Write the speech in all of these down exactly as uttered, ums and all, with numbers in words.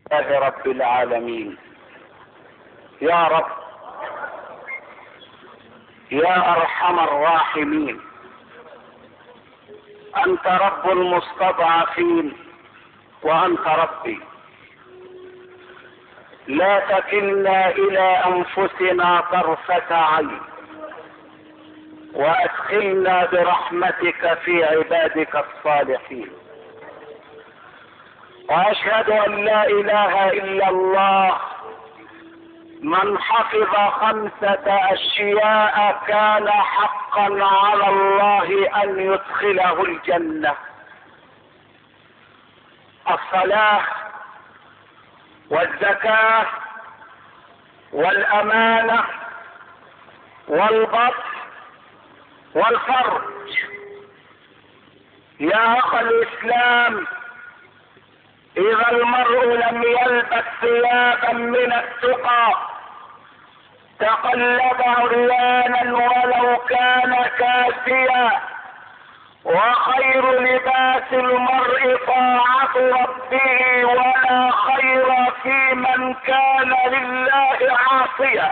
لله رب العالمين. يا رب يا ارحم الراحمين، انت رب المستضعفين وانت ربي، لا تكلنا الى انفسنا طرفة عين، وادخلنا برحمتك في عبادك الصالحين. واشهد ان لا اله الا الله، من حفظ خمسة اشياء كان حقا على الله ان يدخله الجنة: الصلاة والزكاة والامانة والبطن والفرج. يا اخ الاسلام، اذا المرء لم يلبس ثيابا من التقى تقلب عريانا ولو كان كاسيا، وخير لباس المرء طاعة ربه، ولا خير في من كان لله عاصيا.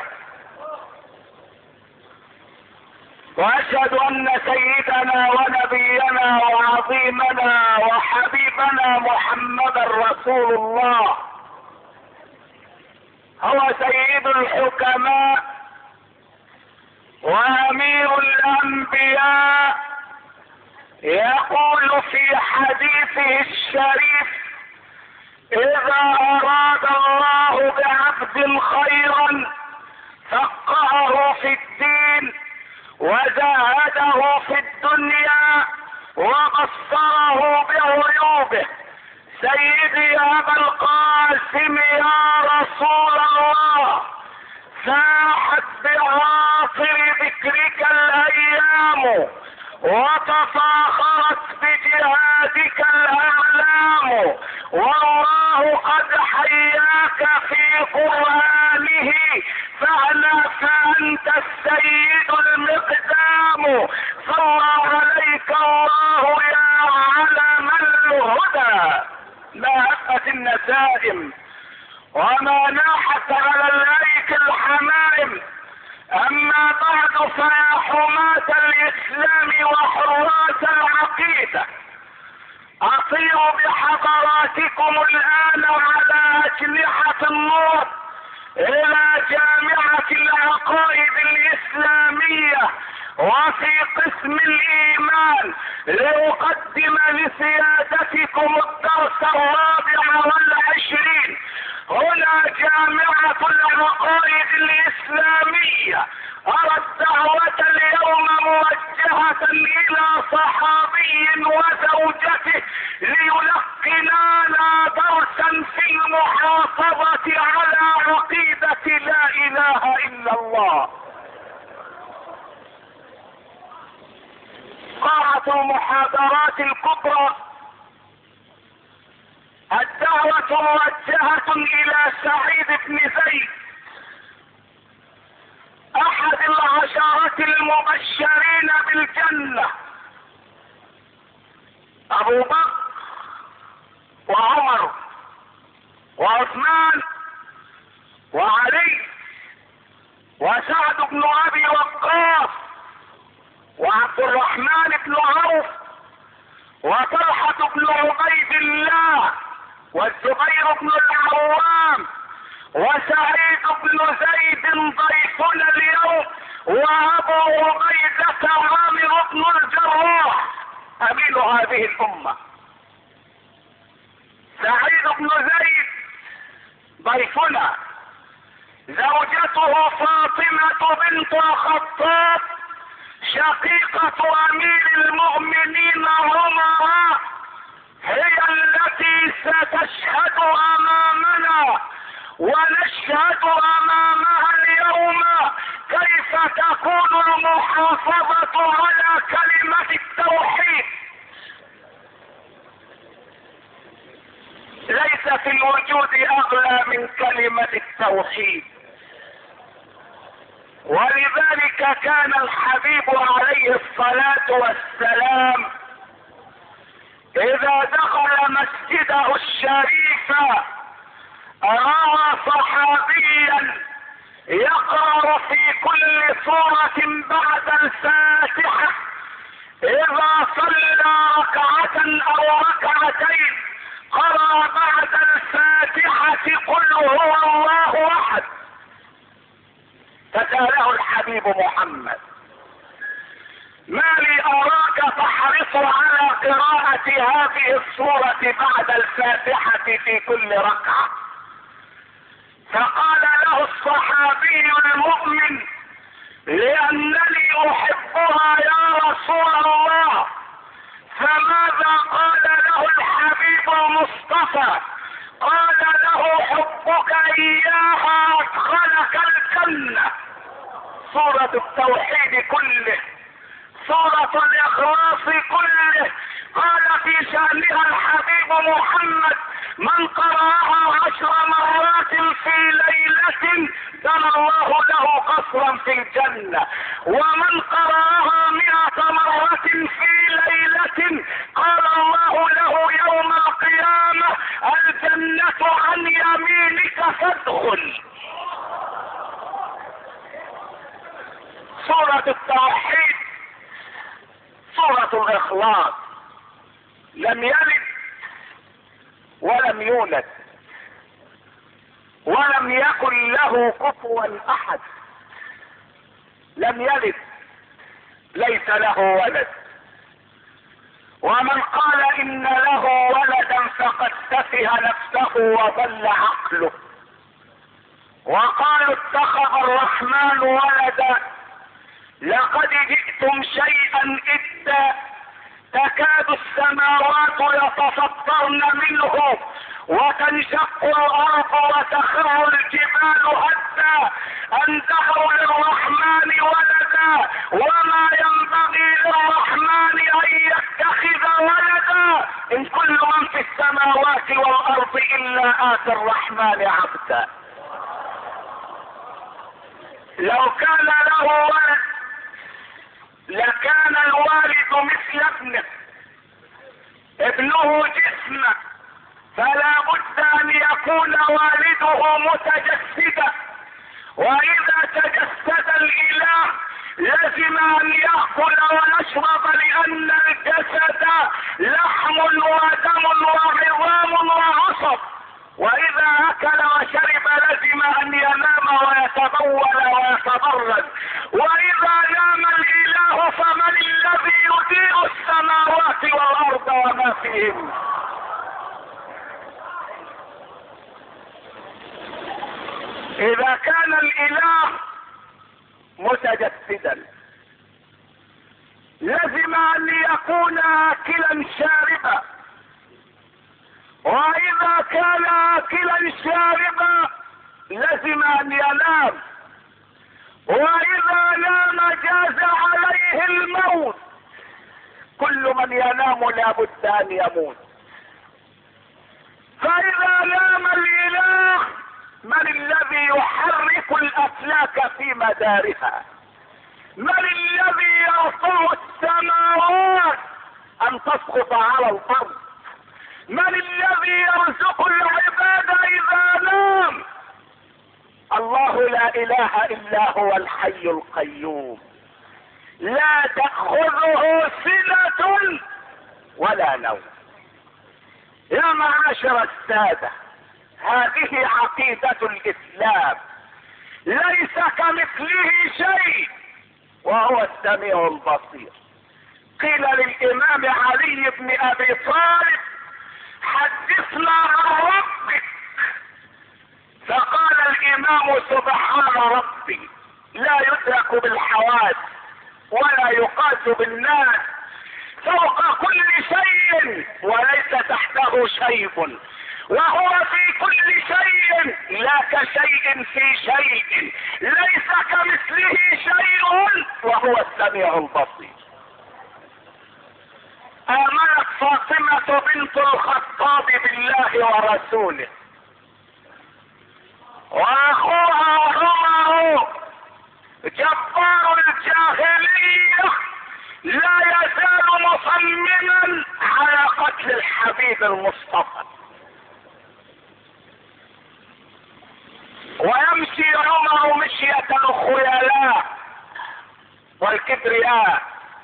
واشهد ان سيدنا ونبينا وعظيمنا وحبيبنا محمدا رسول الله هو سيد الحكماء وامير الانبياء، يقول في حديثه الشريف: اذا اراد الله بعبد خيرا فقهه في الدين وزاهده في الدنيا وبصره بعيوبه. سيدي يا ابا القاسم يا رسول الله، ساحت بعاصر ذكرك الايام وتفاخرت بجهادك الاعلام، والله قد حياك في قرآنه فعلا فأنت السيد المقدام. صلى عليك الله يا علم الهدى، ما هفت النسائم وما ناحت على الايك الحمائم. اما بعد، فيا حماة الاسلام وحراس العقيدة، اطير بحضراتكم الان على اجنحة النور الى جامعة العقائد الاسلامية وفي قسم الايمان لاقدم لسيادتكم الدرس الرابع والعشرين. هنا جامعة العقائد الاسلامية. ارى الدعوة اليوم موجهة الى صحابي وزوجته ليلقنانا درسا في المحافظة على عقيدة لا اله الا الله. قاعة المحاضرات الكبرى، الدعوة موجهة الى سعيد بن زيد، احد العشرة المبشرين بالجنة، ابو بكر وعمر وعثمان وعلي وسعد بن ابي وقاص وعبد الرحمن بن عوف وطلحة بن عبيد الله والزبير بن العوام وسعيد بن زيد ضيفنا اليوم، وابو عبيدة عامر بن الجراح امين هذه الامة. سعيد بن زيد ضيفنا، زوجته فاطمة بنت الخطاب شقيقة امير المؤمنين عمر، هي التي ستشهد امامنا ونشهد امامها اليوم كيف تكون المحافظة على كلمة التوحيد. ليس في الوجود اغلى من كلمة التوحيد، ولذلك كان الحبيب عليه الصلاة والسلام اذا دخل مسجده الشريف روى صحابيا يقرأ في كل سورة بعد الفاتحة اذا صلى ركعة او ركعتين قرأ بعد الفاتحة قل هو الله احد. فسأله الحبيب محمد: ما لي اراك تحرص على قراءة هذه السورة بعد الفاتحة في كل ركعة؟ فقال له الصحابي المؤمن: لانني احبها يا رسول الله. فماذا قال له الحبيب المصطفى؟ قال له: حبك اياها ادخلك الجنة. سورة التوحيد كله، سورة الاخلاص كله، قال في شأنها الحبيب محمد: من قرأها عشر مرات في ليلة بنى الله له قصرا في الجنة، ومن قرأها مئة مرة في ليلة قال الله له يوم القيامة: الجنة عن يمينك فادخل. سورة التوحيد، سورة الاخلاص، لم يلد ولم يولد ولم يكن له كفوا احد. لم يلد، ليس له ولد، ومن قال ان له ولدا فقد تفه نفسه وضل عقله. وقالوا اتخذ الرحمن ولدا، لقد جئتم شيئا إدا، تكاد السماوات يتفطرن منه وتنشق الارض وتخر الجبال هدا ان دعوا للرحمن ولدا وما ينبغي للرحمن ان يتخذ ولدا ان كل من في السماوات والارض الا اتى الرحمن عبدا. لو كان له ولد لكان الوالد مثل ابنه، ابنه جسمه، فلا بد ان يكون والده متجسدا، واذا تجسد الاله لازم ان ياكل ويشرب لان الجسد لحم ودم وعظام وعصب، واذا اكل وشرب لازم ان ينام ويتبول ويتبرد، واذا نام الاله فمن الذي يدير السماوات والارض وما فيهن؟ اذا كان الاله متجسدا لازم ان يكون اكلا شاربا، واذا كان اكلا شاربا لازم ان ينام، واذا نام جاز عليه الموت. كل من ينام لابد ان يموت. فاذا نام الاله من الذي يحرك الافلاك في مدارها؟ من الذي يرفع السماوات ان تسقط على الارض؟ من الذي يرزق العباد اذا نام؟ الله لا اله الا هو الحي القيوم، لا تأخذه سنة ولا نوم. يا معاشر السادة، هذه عقيدة الاسلام، ليس كمثله شيء وهو السميع البصير. قيل للامام علي بن ابي طالب: حدثنا عن ربك. فقال الامام: سبحان ربي لا يدرك بالحواس ولا يقاس بالناس، فوق كل شيء وليس تحته شيء، وهو في كل شيء لا كشيء في شيء، ليس كمثله شيء وهو السميع البصير. آمنت فاطمة بنت الخطاب بالله ورسوله، واخوها عمر جبار الجاهلية لا يزال مصمما على قتل الحبيب المصطفى. خشية الخيلاء والكبرياء،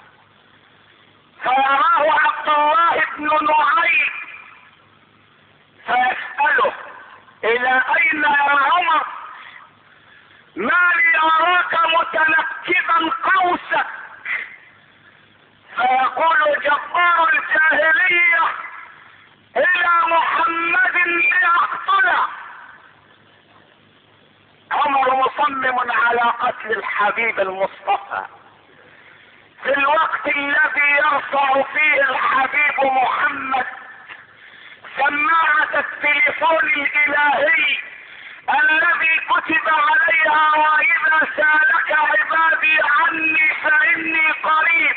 فيراه عبد الله بن نعيم فيسأله: الى اين يا عمر؟ ما لي اراك متنكبا قوسك. فيقول جبار الجاهلية: الى محمد لاقتله. عمر مصمم على قتل الحبيب المصطفى في الوقت الذي يرفع فيه الحبيب محمد سماعة التليفون الالهي الذي كتب عليها: واذا سالك عبادي عني فاني قريب.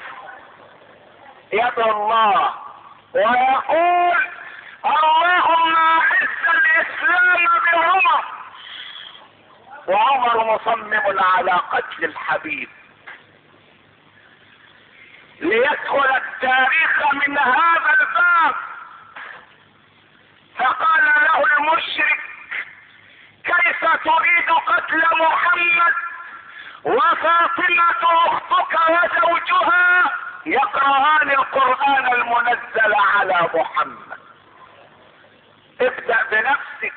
يدعو الله ويقول: اللهم اعز الاسلام بعمر. وعمر مصمم على قتل الحبيب ليدخل التاريخ من هذا الباب. فقال له المشرك: كيف تريد قتل محمد وفاطمة اختك وزوجها يقرأان القرآن المنزل على محمد؟ ابدأ بنفسك،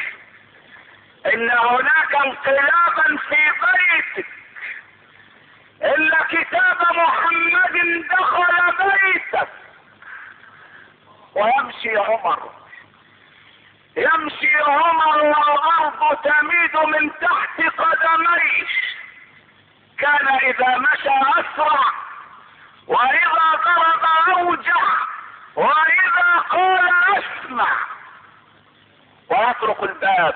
ان هناك انقلابا في بيتك، ان كتاب محمد دخل بيتك. ويمشي عمر يمشي عمر والارض تميد من تحت قدميه. كان اذا مشى اسرع، واذا ضرب اوجع، واذا قال اسمع. ويطرق الباب،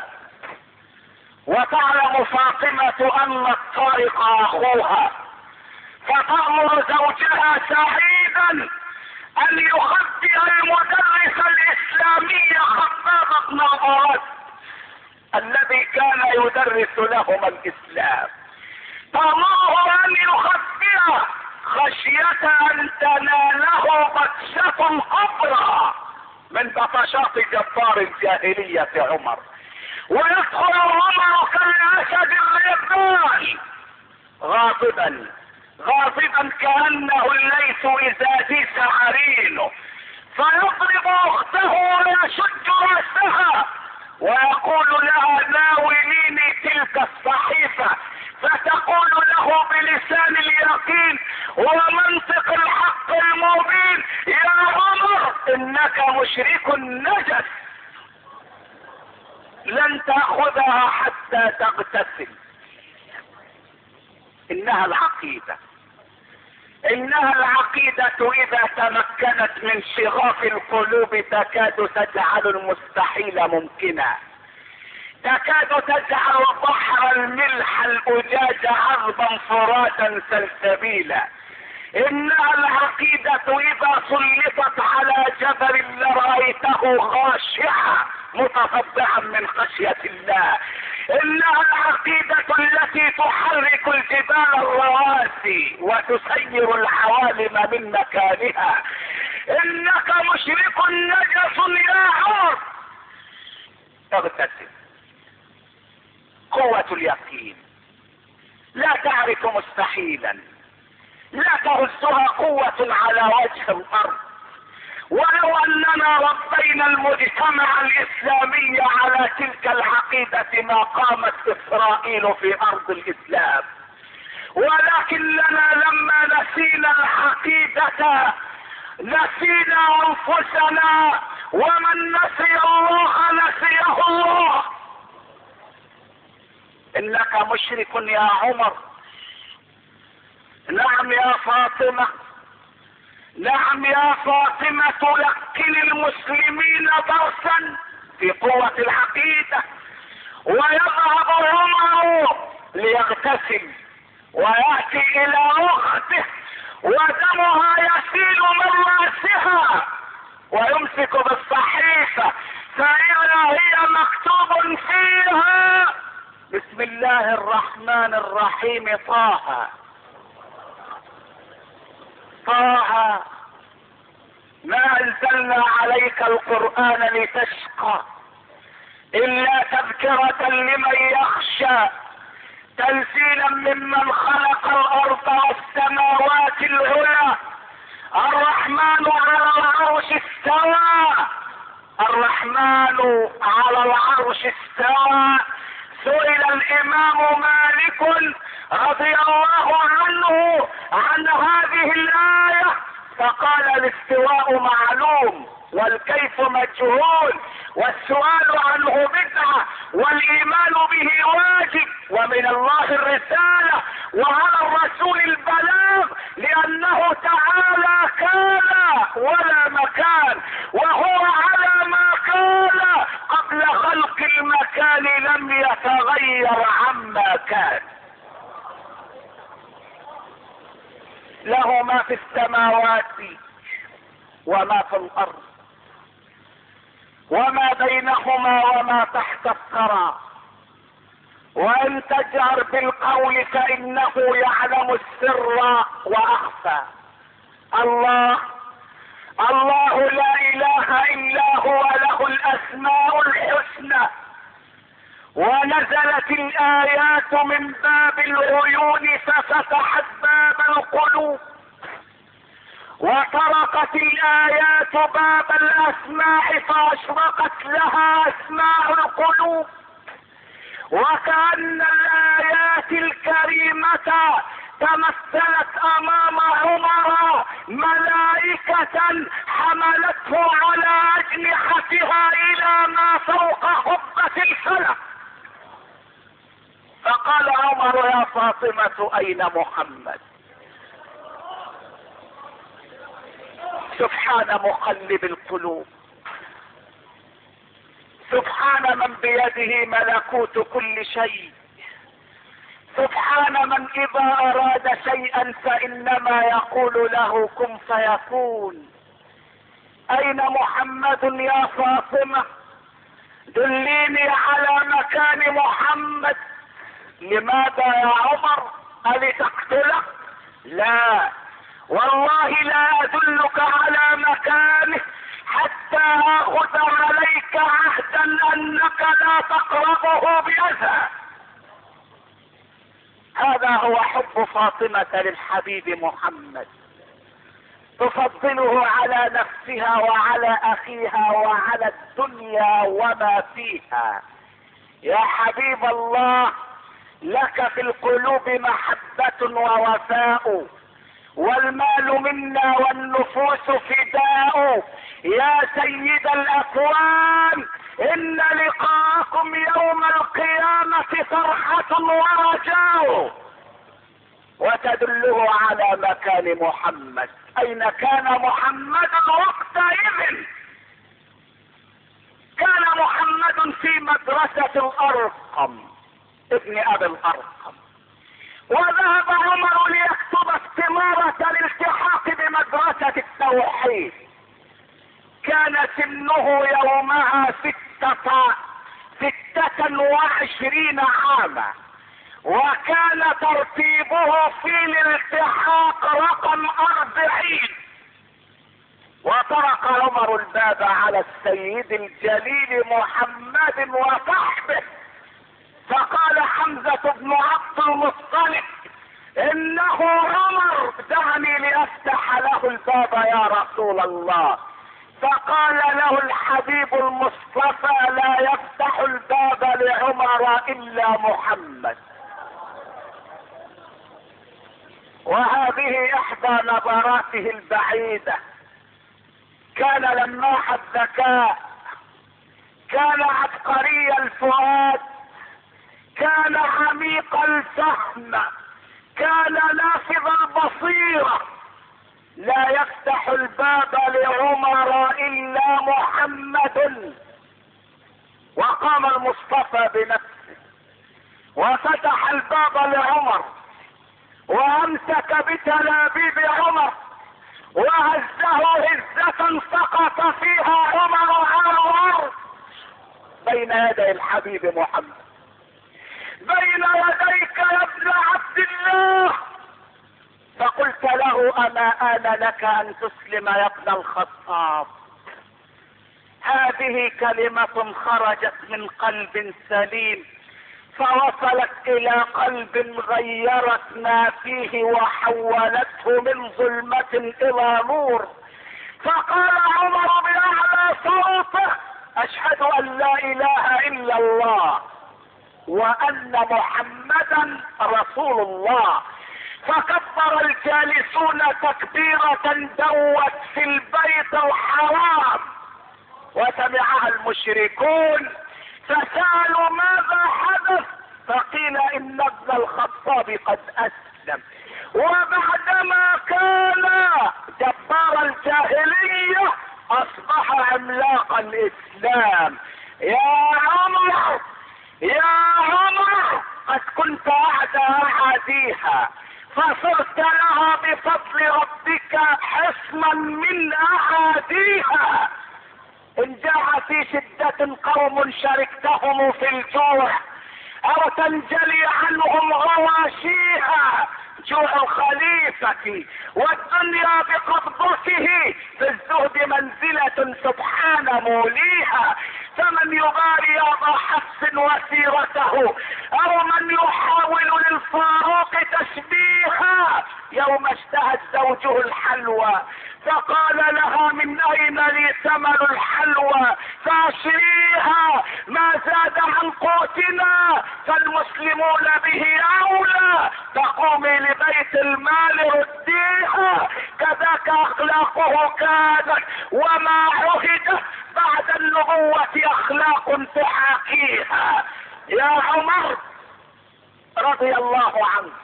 وتعلم فاطمة ان الطارق اخوها، فتأمر زوجها سعيدا ان يخبئ المدرس الاسلامي خباب بن عباد الذي كان يدرس لهما الاسلام، تأمره ان يخبئه خشية ان تناله بطشة كبرى من بطشات جبار الجاهلية عمر. ويدخل عمر كالاسد الريبان غاضبا غاضبا كأنه الليث اذا جيس عرينه، فيضرب اخته ويشج راسها ويقول لها: ناوليني تلك الصحيفة. فتقول له بلسان اليقين ومنطق الحق المبين: يا عمر انك مشرك نجس، لن تأخذها حتى تغتسل. انها العقيدة انها العقيدة اذا تمكنت من شغاف القلوب تكاد تجعل المستحيل ممكنا، تكاد تجعل بحر الملح الأجاج عذبا فراتا سلسبيلا. انها العقيدة اذا سلطت على جبل لرأيته خاشعا متصدعا من خشية الله. انها العقيدة التي تحرك الجبال الرواسي وتسير العوالم من مكانها. انك مشرك نجس يا عمر، اغتسل. قوة اليقين لا تعرف مستحيلا، لا تهزها قوة على وجه الارض. ولو اننا ربينا المجتمع الاسلامي على تلك العقيدة ما قامت اسرائيل في ارض الاسلام، ولكننا لما نسينا العقيدة نسينا انفسنا، ومن نسي الله نسيه الله. انك مشرك يا عمر. نعم يا فاطمة، نعم يا فاطمة، تلقن المسلمين درسا في قوة العقيدة. ويذهب عمر ليغتسل ويأتي الى اخته ودمها يسيل من رأسها، ويمسك بالصحيفة فإذا هي مكتوب فيها: بسم الله الرحمن الرحيم، طه طه ما انزلنا عليك القرآن لتشقى الا تذكرة لمن يخشى تنزيلا ممن خلق الارض والسماوات العلى. الرحمن على العرش استوى، الرحمن على العرش استوى. سئل الامام مالك رضي الله عنه عن هذه الايه فقال الاستواء معلوم والكيف مجهول، والسؤال عنه بدعة، والايمان به واجب، ومن الله الرسالة، وعلى الرسول البلاغ، لانه تعالى كان ولا مكان، وهو على ما كان قبل خلق المكان لم يتغير عما كان. له ما في السماوات وما في الارض وما بينهما وما تحت الثرى، وان تجهر بالقول فانه يعلم السر واخفى. الله الله لا اله الا هو، له الاسماء الحسنى. ونزلت الايات من باب العيون ففتحت باب القلوب، وطرقت الايات باب الاسماء فاشرقت لها اسماء القلوب. وكأن الايات الكريمة تمثلت امام عمر ملائكة حملته على اجنحتها الى ما فوق قبة الفلك. فقال عمر يا فاطمة اين محمد؟ سبحان مقلب القلوب، سبحان من بيده ملكوت كل شيء، سبحان من اذا اراد شيئا فانما يقول له كن فيكون. اين محمد يا فاطمة؟ دليني على مكان محمد. لماذا يا عمر؟ ألتقتله؟ لا والله لا ادلك على مكانه حتى اخذ عليك عهدا انك لا تقربه باذى. هذا هو حب فاطمة للحبيب محمد، تفضله على نفسها وعلى اخيها وعلى الدنيا وما فيها. يا حبيب الله، لك في القلوب محبة ووفاء، والمال منا والنفوس فداء. يا سيد الاكوان، ان لقاءكم يوم القيامة فرحة ورجاء. وتدله على مكان محمد. اين كان محمد وقتئذ؟ كان محمد في مدرسة الارقم ابن ابي الارقم، وذهب عمر ليكتب استمارة الالتحاق بمدرسة التوحيد. كان سنه يومها ستة ستة وعشرين عاما، وكان ترتيبه في الالتحاق رقم اربعين. وطرق عمر الباب على السيد الجليل محمد وصحبه، فقال حمزة بن عبد المطلب انه عمر، دعني لافتح له الباب يا رسول الله. فقال له الحبيب المصطفى لا يفتح الباب لعمر الا محمد. وهذه احدى نظراته البعيدة. كان لماح الذكاء، كان عبقري الفؤاد، كان عميق الفهم، كان نافذ البصيرة. لا يفتح الباب لعمر الا محمد. وقام المصطفى بنفسه وفتح الباب لعمر، وامسك بتلابيب عمر وهزه هزة سقط فيها عمر على الارض بين يدي الحبيب محمد. بين يديك يا ابن عبد الله. فقلت له اما آن لك ان تسلم يا ابن الخطاب. هذه كلمة خرجت من قلب سليم فوصلت الى قلب غيرت ما فيه وحولته من ظلمة الى نور. فقال عمر باعلى صوته: اشهد ان لا اله الا الله وان محمدا رسول الله. فكبر الجالسون تكبيرة دوت في البيت الحرام، وسمعها المشركون فسألوا ماذا حدث، فقيل ان ابن الخطاب قد اسلم. وبعدما كان جبار الجاهلية اصبح عملاق الاسلام. يا عمر يا عمر قد كنت اعدى اعاديها فصرت لها بفضل ربك حصنا من اعاديها. ان جاء في شدة قوم شاركتهم في الجوع او تنجلي عنهم غواشيها، جوع الخليفة والدنيا بقبضته، في الزهد منزلة سبحان موليها. فمن يباري ابا حفص وسيرته او من يحاول للفاروق تشبيها يوم اشتهت زوجه الحلوى فقال لها: من اين لي ثمن الحلوى فاشريها، ما زاد عن قوتنا فالمسلمون به اولى، تقومي لبيت المال رديها. كذاك اخلاقه كانت وما عهدت بعد النبوة اخلاق تحاكيها. يا عمر رضي الله عنك،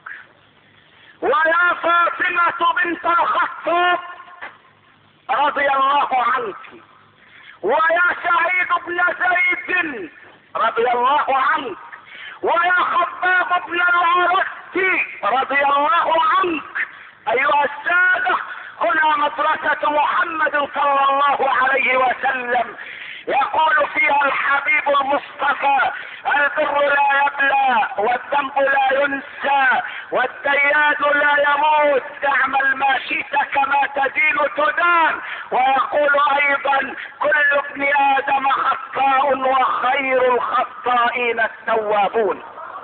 ويا فاطمة بنت الخطاب رضي الله عنك، ويا سعيد بن زيد رضي الله عنك، ويا خباب بن العرس رضي الله عنك. ايها السادة، هنا مدرسة محمد صلى الله عليه وسلم يقول فيها الحبيب المصطفى: البر لا يبلى والذنب لا ينسى والديان لا يموت، اعمل ما شئت كما تدين تدان. ويقول ايضا: كل ابن ادم خطاء وخير الخطائين التوابون.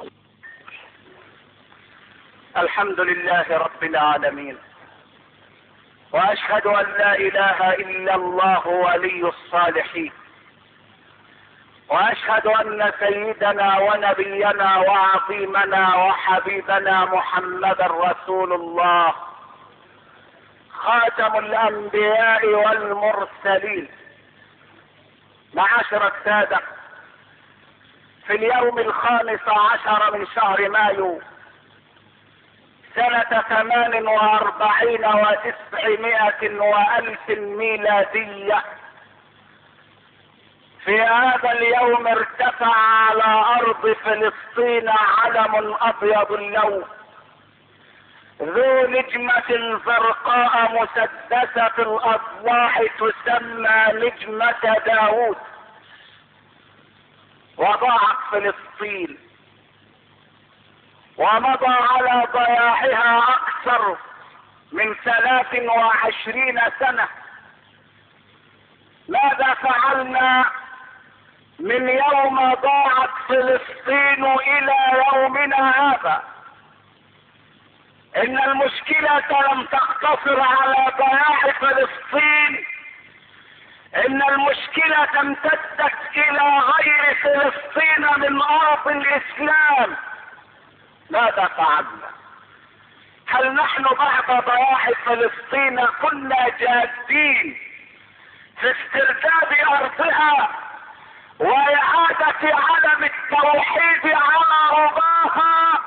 الحمد لله رب العالمين، واشهد ان لا اله الا الله ولي الصالحين، واشهد ان سيدنا ونبينا وعظيمنا وحبيبنا محمدا رسول الله، خاتم الانبياء والمرسلين. معاشر السادة، في اليوم الخامس عشر من شهر مايو سنة ثمان واربعين وتسعمائة والف ميلادية، في هذا اليوم ارتفع على ارض فلسطين علم ابيض اللون ذو نجمة زرقاء مسدسة الاضلاع تسمى نجمة داوود، وضاعت فلسطين ومضى على ضياعها اكثر من ثلاث وعشرين سنة. ماذا فعلنا من يوم ضاعت فلسطين الى يومنا هذا؟ ان المشكلة لم تقتصر على ضياع فلسطين، ان المشكلة امتدت الى غير فلسطين من ارض الاسلام. ماذا فعلنا؟ هل نحن بعد ضياع فلسطين كنا جادين في استرداد ارضها واعادة علم التوحيد على رباها؟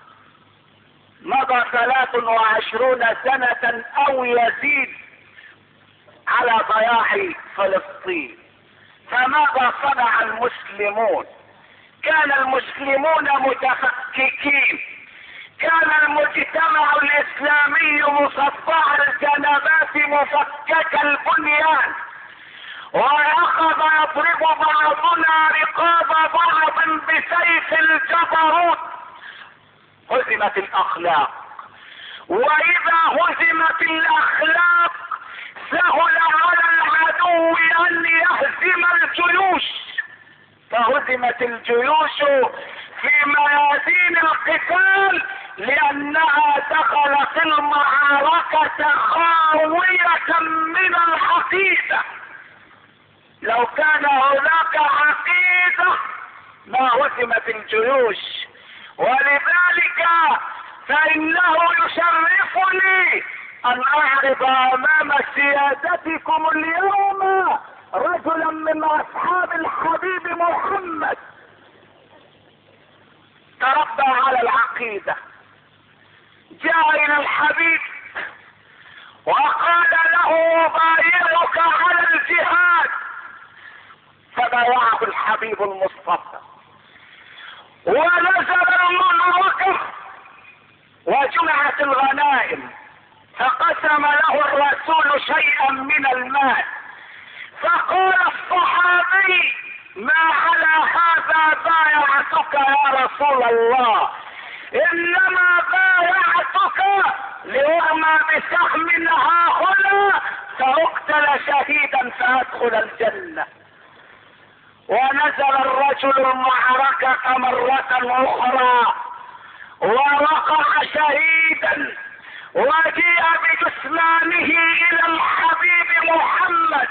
مضى ثلاث وعشرون سنة او يزيد على ضياع فلسطين، فماذا صنع المسلمون؟ كان المسلمون متفككين، كان المجتمع الاسلامي مصدع الجنبات مفكك البنيان، واخذ يضرب بعضنا رقاب بعض بسيف الجبروت. هزمت الاخلاق، واذا هزمت الاخلاق سهل على العدو ان يهزم الجيوش، فهزمت الجيوش في ميادين القتال لانها دخلت المعركة خاوية من العقيدة. لو كان هناك عقيدة ما هزمت الجيوش. ولذلك فانه يشرفني ان اعرض امام سيادتكم اليوم رجلا من اصحاب الحبيب محمد تربى على العقيدة، جاء الى الحبيب وقال له بايعك على الجهاد، فبايعه الحبيب المصطفى ونزل المعركة وجمعت الغنائم، فقسم له الرسول شيئا من المال، فقال الصحابي ما على هذا بايعتك يا رسول الله، انما بايعتك لأرمى بسهم ها هنا فاقتل شهيدا فادخل الجنة. ونزل الرجل المعركة مرة اخرى ووقع شهيدا وجيء بجثمانه الى الحبيب محمد،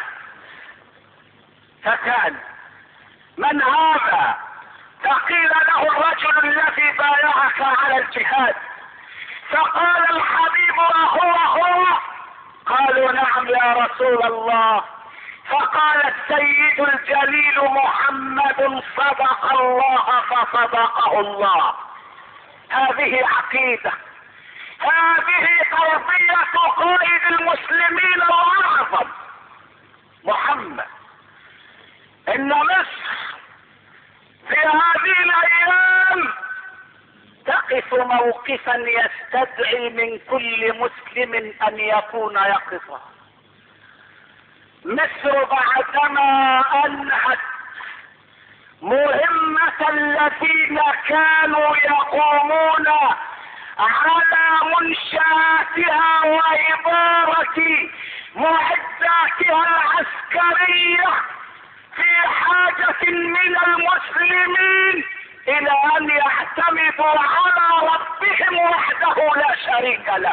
فكان من هذا؟ فقيل له الرجل الذي بايعك على الجهاد، فقال الحبيب اهو هو؟ قالوا نعم يا رسول الله. فقال السيد الجليل محمد صدق الله فصدقه الله. هذه عقيدة، هذه تربية قائد المسلمين الاعظم محمد. ان مصر في هذه الايام تقف موقفا يستدعي من كل مسلم ان يكون يقظا. مصر بعدما انهت مهمة الذين كانوا يقومون على منشآتها وإدارة معداتها العسكرية في حاجة من المسلمين الى ان يعتمدوا على ربهم وحده لا شريك له.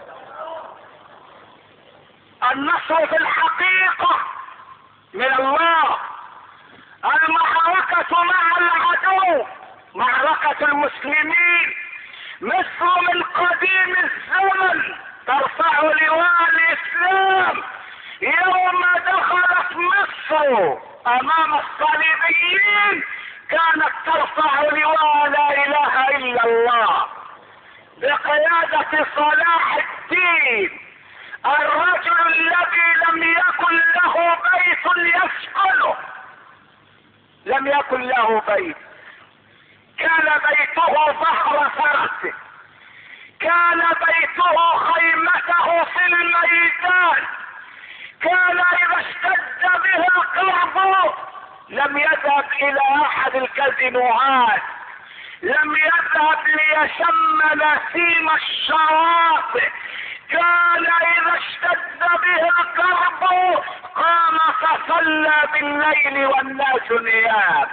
النصر في الحقيقة من الله. المعركة مع العدو معركة المسلمين. مصر من قديم الزمن ترفع لواء الاسلام. يوم دخلت مصر امام الصليبيين كانت ترفع لواء لا اله الا الله بقيادة صلاح الدين، الرجل الذي لم يكن له بيت يسكنه، لم يكن له بيت، كان بيته ظهر فرسه، كان بيته خيمته في الميدان، كان اذا اشتد به الكرب لم يذهب الى احد الكازينوهات، لم يذهب ليشم نسيم الشواطئ، كان اذا اشتد به الكرب قام فصلى بالليل والناس نيام.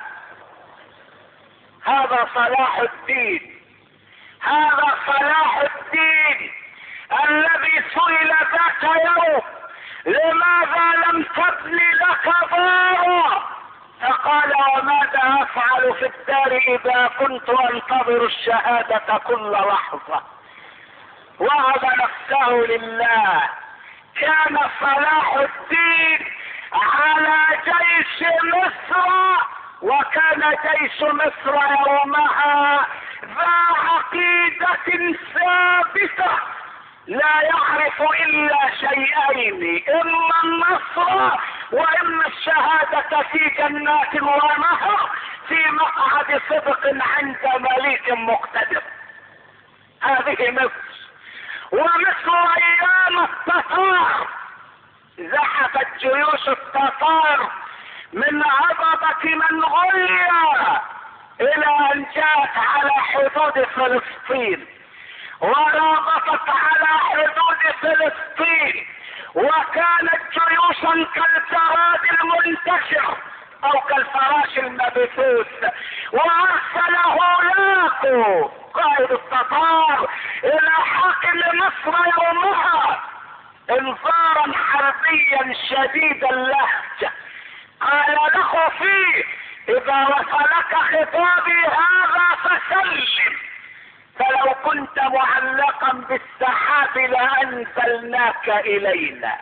هذا صلاح الدين، هذا صلاح الدين الذي سئل ذات يوم لماذا لم تبن لك دارا؟ فقال وماذا افعل في الدار اذا كنت انتظر الشهادة كل لحظة؟ وهب نفسه لله. كان صلاح الدين على جيش مصر، وكان جيش مصر يومها ذا عقيدة ثابتة لا يعرف الا شيئين، اما النصر واما الشهادة في جنات ونهر في مقعد صدق عند مليك مقتدر. هذه مصر. ومصر ايام التتار زحفت جيوش التتار من هضبة منغوليا الى ان جاءت على حدود فلسطين ورابطت على حدود فلسطين، وكانت جيوشا كالجراد المنتشر او كالفراش المبثوث. وارسل هولاكو قائد التتار الى حاكم مصر يومها انذارا حربيا شديد اللهجة، قال له فيه اذا وصلك خطابي هذا فسلم، فلو كنت معلقا بالسحاب لانزلناك الينا.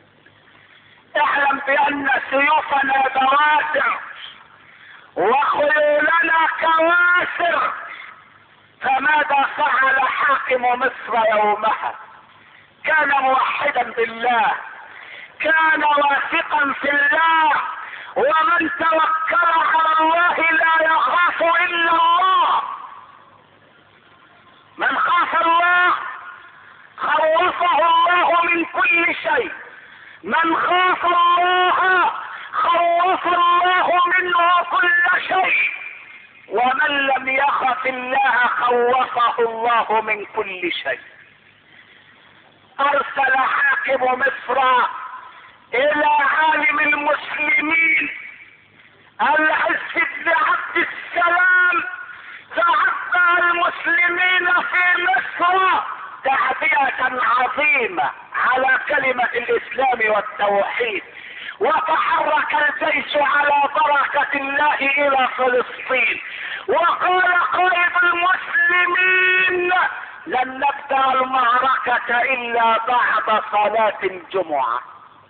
اعلم بان سيوفنا دواسر وخيولنا كواسر. فماذا فعل حاكم مصر يومها؟ كان موحدا بالله، كان واثقا في الله، ومن توكل على الله لا يخاف الا الله. من خاف الله خوفه الله من كل شيء، من خاف الله خوف الله منه كل شيء، ومن لم يخف الله خوفه الله من كل شيء. ارسل حاكم مصر الى عالم المسلمين العز بن عبد السلام فعبى المسلمين في مصر تعبئة عظيمة على كلمة الاسلام والتوحيد، وتحرك الجيش على بركة الله الى فلسطين. وقال قائد المسلمين لن نبدأ المعركة الا بعد صلاة الجمعة.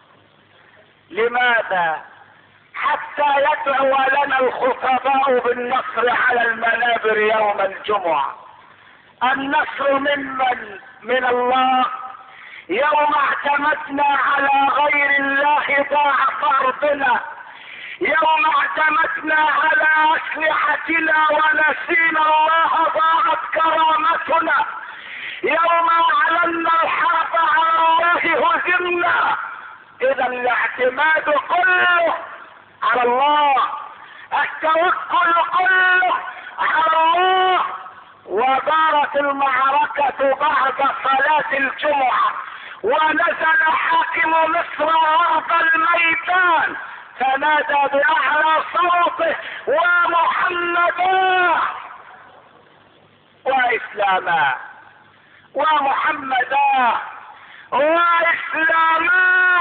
لماذا؟ حتى يدعو لنا الخطباء بالنصر على المنابر يوم الجمعة. النصر ممن؟ من الله. يوم اعتمدنا على غير الله ضاعت ارضنا، يوم اعتمدنا على اسلحتنا ونسينا الله ضاعت كرامتنا، يوم اعلنا الحرب على الله هزمنا. اذا الاعتماد كله على الله، التوكل كله على الله. ودارت المعركة بعد صلاة الجمعة، ونزل حاكم مصر ارض الميدان فنادى باعلى صوته: ومحمدا واسلاما، ومحمدا واسلاما.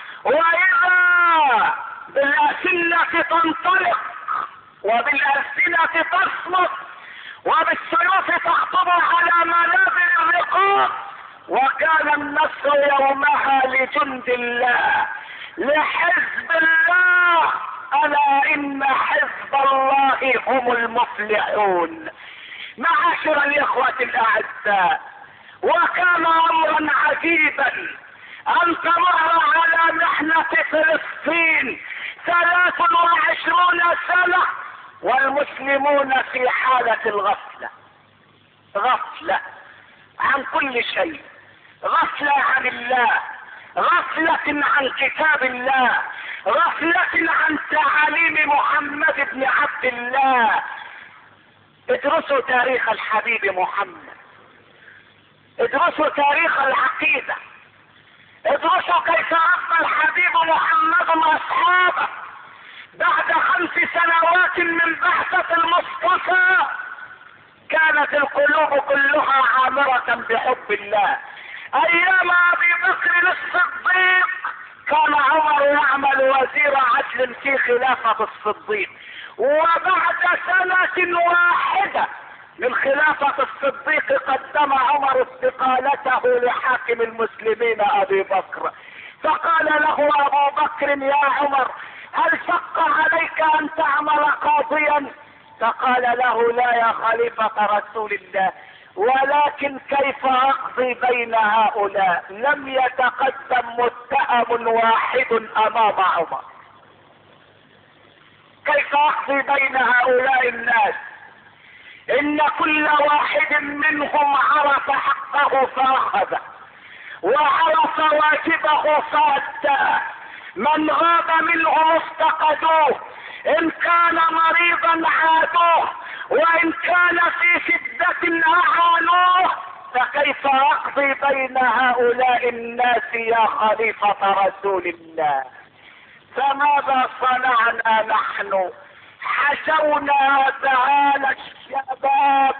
واذا بالألسنة تنطلق وبالألسنة تصمت وبالسيوف تخطب على منابر الرقاب. وكان النصر يومها لجند الله، لحزب الله. ألا إن حزب الله هم المفلحون. معاشر الإخوة الأعزاء، وكان أمرا عجيبا أن تمر على محنة فلسطين ثلاث وعشرون سنة والمسلمون في حالة الغفلة، غفلة عن كل شيء، غفلة عن الله، غفلة عن كتاب الله، غفلة عن تعاليم محمد بن عبد الله. ادرسوا تاريخ الحبيب محمد، ادرسوا تاريخ العقيدة، ادرسوا كيف ربى الحبيب محمد واصحابه بعد خمس سنوات من بعثة المصطفى. كانت القلوب كلها عامرة بحب الله. ايام ابي بكر الصديق كان عمر يعمل وزير عدل في خلافة الصديق، وبعد سنة واحدة من خلافة الصديق قدم عمر استقالته لحاكم المسلمين ابي بكر، فقال له ابو بكر: يا عمر، هل شق عليك ان تعمل قاضيا؟ فقال له: لا يا خليفة رسول الله، ولكن كيف اقضي بين هؤلاء؟ لم يتقدم متهم واحد امام عمر. كيف اقضي بين هؤلاء الناس؟ ان كل واحد منهم عرف حقه فاخذه، وعرف واجبه فاداه. من غاب منهم افتقدوه، ان كان مريضا عادوه، وان كان في شدة اعانوه. فكيف اقضي بين هؤلاء الناس يا خليفة رسول الله؟ فماذا صنعنا نحن؟ حشونا تعالى الشباب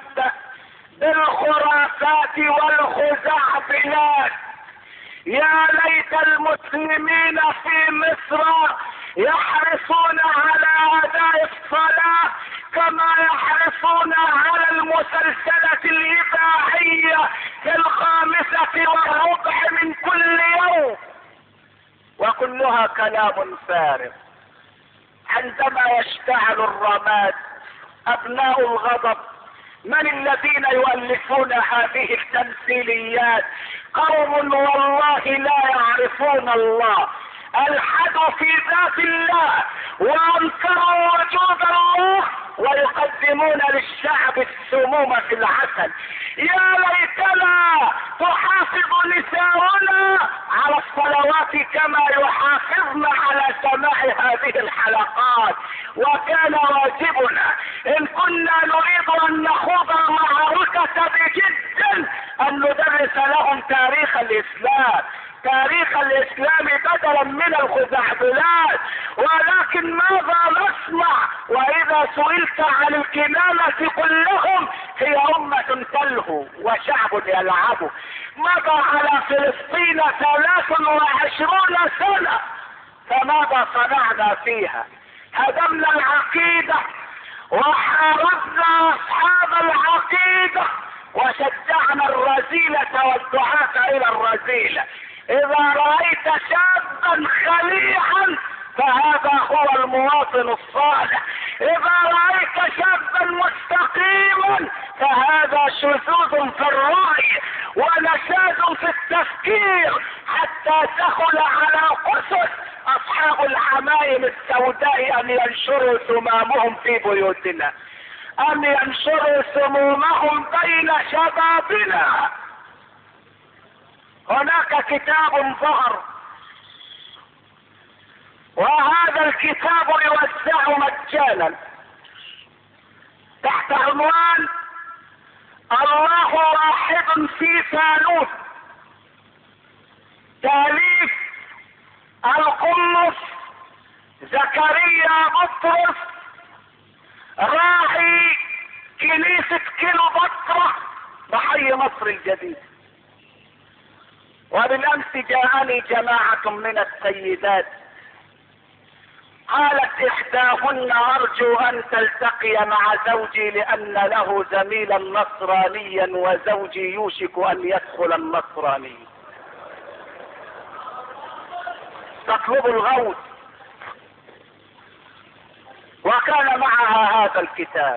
بالخرافات والخزعبلات. يا ليت المسلمين في مصر يحرصون على اداء الصلاة كما يحرصون على المسلسلة الإذاعية في الخامسة والربع من كل يوم، وكلها كلام فارغ. عندما يشتعل الرماد ابناء الغضب من الذين يؤلفون هذه التمثيليات؟ قوم والله لا يعرفون الله، الحدوا في ذات الله وانكروا وجود الله ويقدمون للشعب السموم في العسل. يا ليتنا تحافظ نساؤنا على الصلوات كما يحافظن على سماع هذه الحلقات، وكان واجبنا ان كنا نريد ان نخوض المعركة بجد ان ندرس لهم تاريخ الاسلام، تاريخ الاسلام بدلا من الخزعبلات. ولكن ماذا نصنع واذا سئلت عن الكنانة قل لهم هي امة تلهو وشعب يلعب. مضى على فلسطين ثلاث وعشرون سنة، فماذا صنعنا فيها؟ هدمنا العقيدة وحاربنا اصحاب العقيدة وشجعنا الرذيلة والدعاة الى الرذيلة. اذا رأيت شابا خليعا فهذا هو المواطن الصالح، اذا رأيت شابا مستقيما فهذا شذوذ في الرأي ونشاز في التفكير، حتى دخل على قسس اصحاب العمائم السوداء ان ينشروا سمامهم في بيوتنا، ان ينشروا سمومهم بين شبابنا. هناك كتاب ظهر، وهذا الكتاب يوزع مجانا تحت عنوان الله واحد في ثالوث، تاليف القمص زكريا بطرس راعي كنيسة كيلوباترا بحي مصر الجديد. وبالامس جاءني جماعة من السيدات قالت احداهن ارجو ان تلتقي مع زوجي لان له زميلا نصرانيا وزوجي يوشك ان يدخل النصراني، تطلب الغوث، وكان معها هذا الكتاب.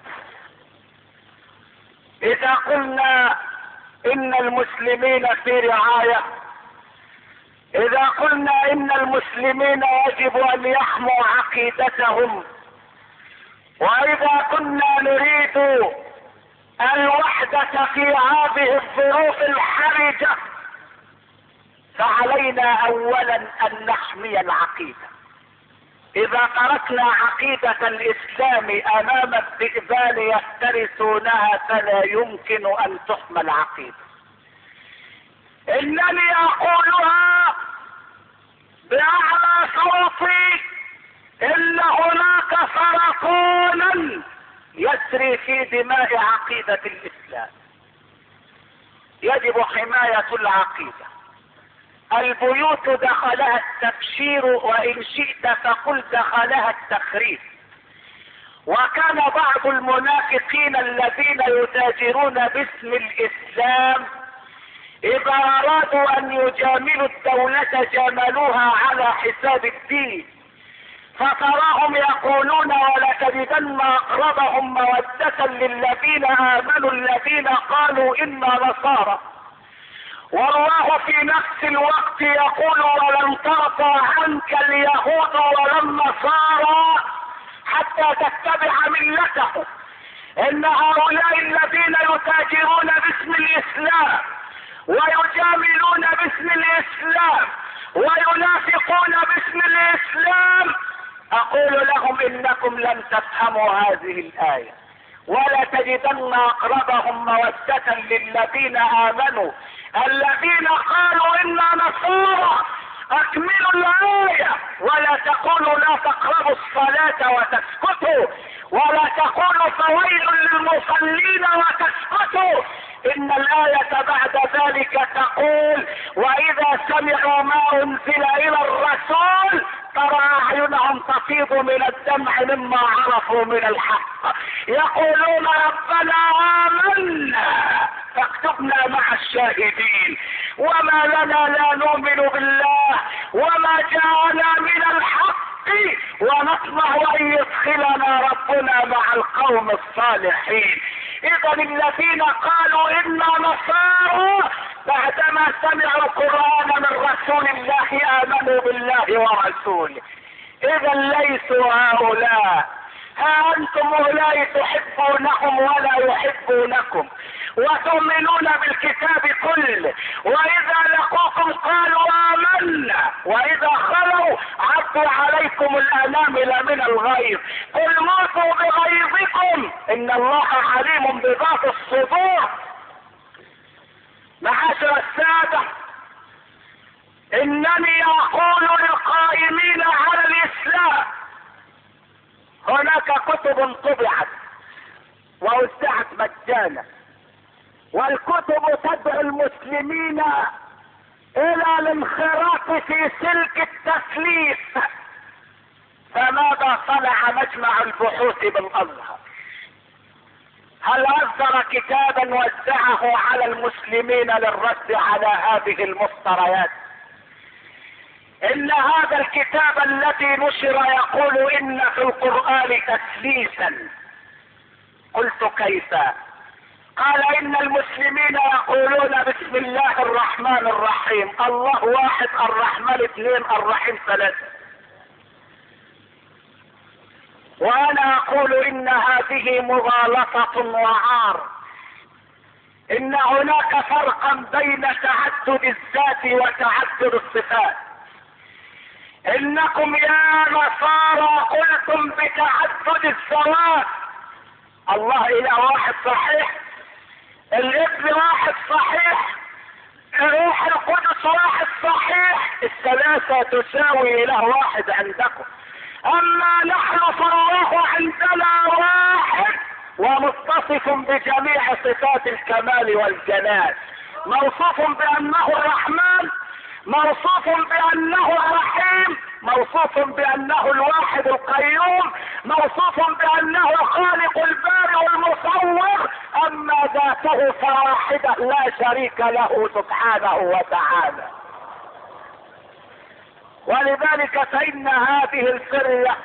اذا قلنا ان المسلمين في رعاية، اذا قلنا ان المسلمين يجب ان يحموا عقيدتهم، واذا كنا نريد الوحدة في هذه الظروف الحرجة فعلينا اولا ان نحمي العقيدة. اذا تركنا عقيدة الاسلام امام الذئبان يفترسونها فلا يمكن ان تحمى العقيدة. انني اقولها باعلى صوتي ان هناك سرطانا يسري في دماء عقيدة الاسلام، يجب حماية العقيدة. البيوت دخلها التبشير وان شئت فقل دخلها التخريب. وكان بعض المنافقين الذين يتاجرون باسم الاسلام اذا ارادوا ان يجاملوا الدولة جاملوها على حساب الدين، فتراهم يقولون ولتجدن اقربهم مودة للذين امنوا الذين قالوا انا نصارى، والله في نفس الوقت يقول ولن ترضى عنك اليهود ولا النصارى حتى تتبع ملتهم. ان هؤلاء الذين يتاجرون باسم الاسلام ويجاملون باسم الاسلام وينافقون باسم الاسلام، اقول لهم انكم لن تفهموا هذه الايه. ولا تجدن اقربهم مودة للذين امنوا الذين قالوا انا نصارى اكملوا الآية. ولا تقولوا لا تقربوا الصلاة وتسكتوا، ولا تقولوا فويل للمصلين وتسكتوا. ان الآية بعد ذلك تقول واذا سمعوا ما انزل الى الرسول ترى اعينهم تفيض من الدمع مما عرفوا من الحق، يقولون ربنا آمنا فاكتبنا مع الشاهدين. وما لنا لا نؤمن بالله وما جاءنا من الحق ونطمع ان يدخلنا ربنا مع القوم الصالحين. اذا الذين قالوا انا نصارى بعدما سمعوا القرآن من رسول الله امنوا بالله ورسوله. اذا ليسوا هؤلاء. ها انتم هؤلاء تحبونهم ولا يحبونكم وتؤمنون بالكتاب كله، واذا لقوكم قالوا آمنا واذا خلوا عضوا عليكم الانامل من الغيظ. قل موتوا بغيظكم ان الله عليم بذات الصدور. معاشر السادة، انني اقول للقائمين على الاسلام هناك كتب طبعت ووزعت مجانا، والكتب تدعو المسلمين الى الانخراط في سلك التثليث. فماذا صنع مجمع البحوث بالازهر؟ هل اصدر كتابا وزعه على المسلمين للرد على هذه المفتريات؟ ان هذا الكتاب الذي نشر يقول ان في القرآن تثليثا. قلت كيف؟ قال ان المسلمين يقولون بسم الله الرحمن الرحيم، الله واحد، الرحمن اثنين، الرحيم ثلاثة. وانا اقول ان هذه مغالطة وعار. ان هناك فرقا بين تعدد الذات وتعدد الصفات. انكم يا نصارى قلتم بتعدد الذوات. الله اله واحد صحيح، الابن واحد صحيح، الروح القدس واحد صحيح، الثلاثة تساوي اله واحد عندكم. اما نحن فالله عندنا واحد ومتصف بجميع صفات الكمال والجلال، موصوف بانه الرحمن، موصوف بانه الرحيم، موصوف بانه الواحد القيوم، موصوف بانه الخالق البارئ المصور. اما ذاته فواحده لا شريك له سبحانه وتعالى. ولذلك فان هذه الفرية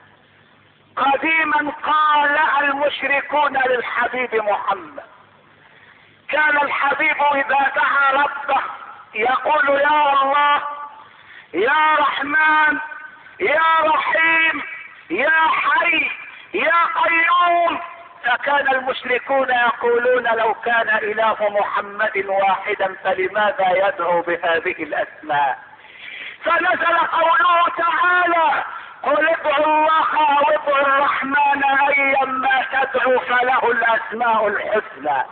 قديما قالها المشركون للحبيب محمد. كان الحبيب اذا دعا ربه يقول يا الله، يا رحمن، يا رحيم، يا حي، يا قيوم. فكان المشركون يقولون لو كان اله محمد واحدا فلماذا يدعو بهذه الاسماء؟ فنزل قوله تعالى قل ادعوا الله او ادعوا الرحمن ايما تدعوا فله الاسماء الحسنى.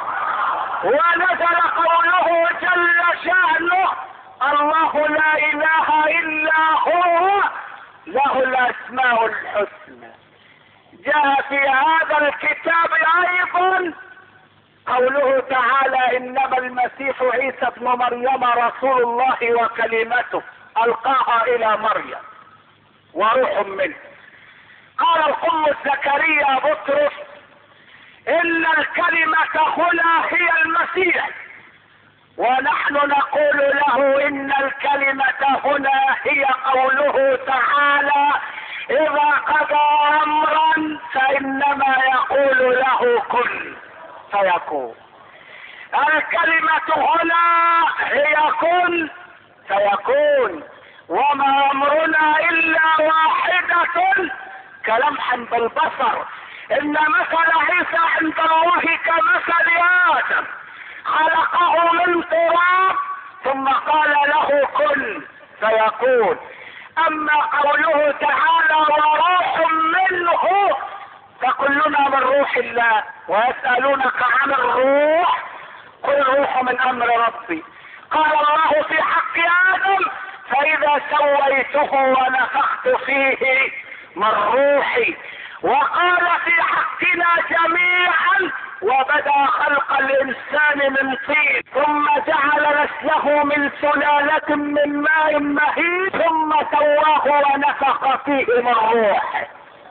ونزل قوله جل شأنه الله لا اله الا هو له الاسماء الحسنى. جاء في هذا الكتاب ايضا قوله تعالى انما المسيح عيسى ابن مريم رسول الله وكلمته القاها الى مريم وروح منه. قال القم زكريا بطرس ان الكلمة هنا هي المسيح، ونحن نقول له ان الكلمة هنا هي قوله تعالى اذا قضى امرا فانما يقول له كن فيكون. الكلمة هنا هي كن فيكون، وما امرنا الا واحدة كلمح بالبصر. ان مثل عيسى عند الله كمثل ادم خلقه من تراب ثم قال له كن فيكون. اما قوله تعالى وروح منه فكلنا من روح الله، ويسألونك عن الروح قل روح من امر ربي. قال الله في حق ادم فاذا سويته ونفخت فيه من روحي. وقال في حقنا جميعا وبدا خلق الانسان من طين ثم جعل نسله من سلالة من ماء مهين ثم سواه ونفخ فيه من روحه.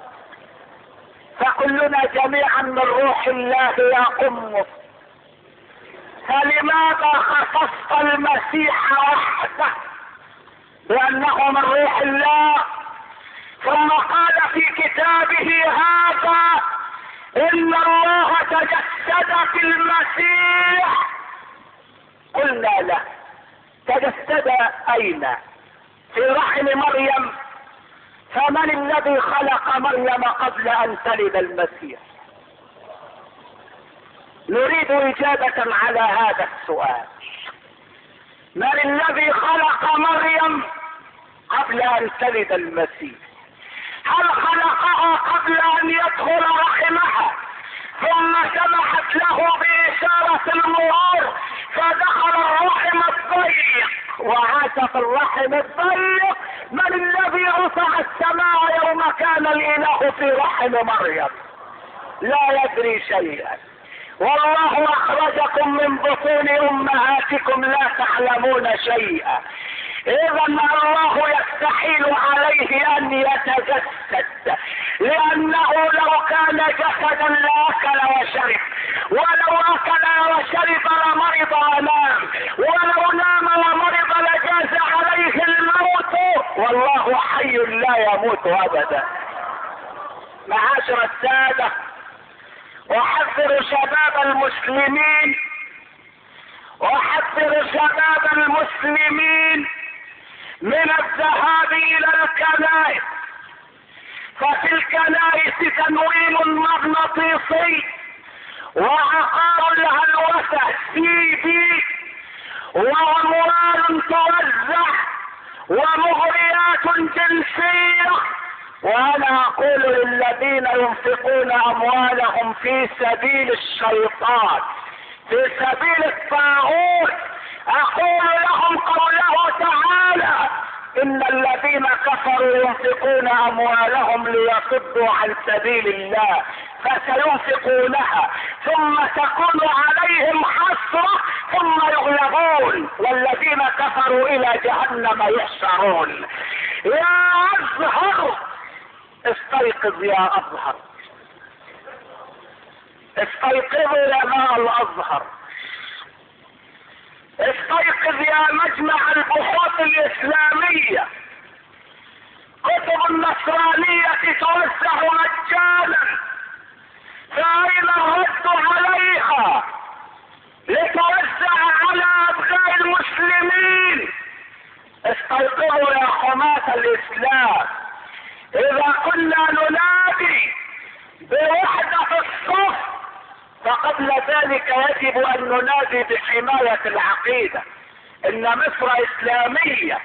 فكلنا جميعا من روح الله يا أمه، فلماذا خصصت المسيح وحده بأنه من روح الله؟ ثم قال في كتابه هذا إن الله تجسد في المسيح. قلنا له تجسد أين؟ في رحم مريم. فمن الذي خلق مريم قبل أن تلد المسيح؟ نريد إجابة على هذا السؤال. من الذي خلق مريم قبل أن تلد المسيح؟ هل خلقها قبل أن يدخل رحمها ثم سمحت له بإشارة المرور فدخل الرحم الضيق وعاش في الرحم الضيق؟ من الذي رفع السماء يوم كان الإله في رحم مريم؟ لا يدري شيئا. والله أخرجكم من بطون أمهاتكم لا تعلمون شيئا. إذا الله يستحيل عليه أن يتجسد، لأنه لو كان جسدا لأكل وشرب، ولو أكل وشرب لمرض ونام، ولو نام ومرض لجاز عليه الموت، والله حي لا يموت أبدا. معاشر السادة، أحذر شباب المسلمين أحذر شباب المسلمين من الذهاب إلى الكنائس، ففي الكنائس تنويم مغناطيسي وعقار الهلوسة سي دي وأموال توزع ومغريات جنسية. وانا اقول للذين ينفقون اموالهم في سبيل الشيطان في سبيل الطاغوت، اقول لهم قوله تعالى ان الذين كفروا ينفقون اموالهم ليصدوا عن سبيل الله فسينفقونها ثم تكون عليهم حسرة ثم يغلبون والذين كفروا الى جهنم يحشرون. يا ازهر استيقظ يا ازهر، استيقظوا يا ماء الازهر، استيقظ يا مجمع البحوث الاسلامية. كتب النصرانية توزع مجانا، فأين الرد عليها لتوزع على أبناء المسلمين؟ استيقظوا يا حماة الإسلام. إذا كنا ننادي بوحدة الصف فقبل ذلك يجب أن ننادي بحماية العقيدة. إن مصر إسلامية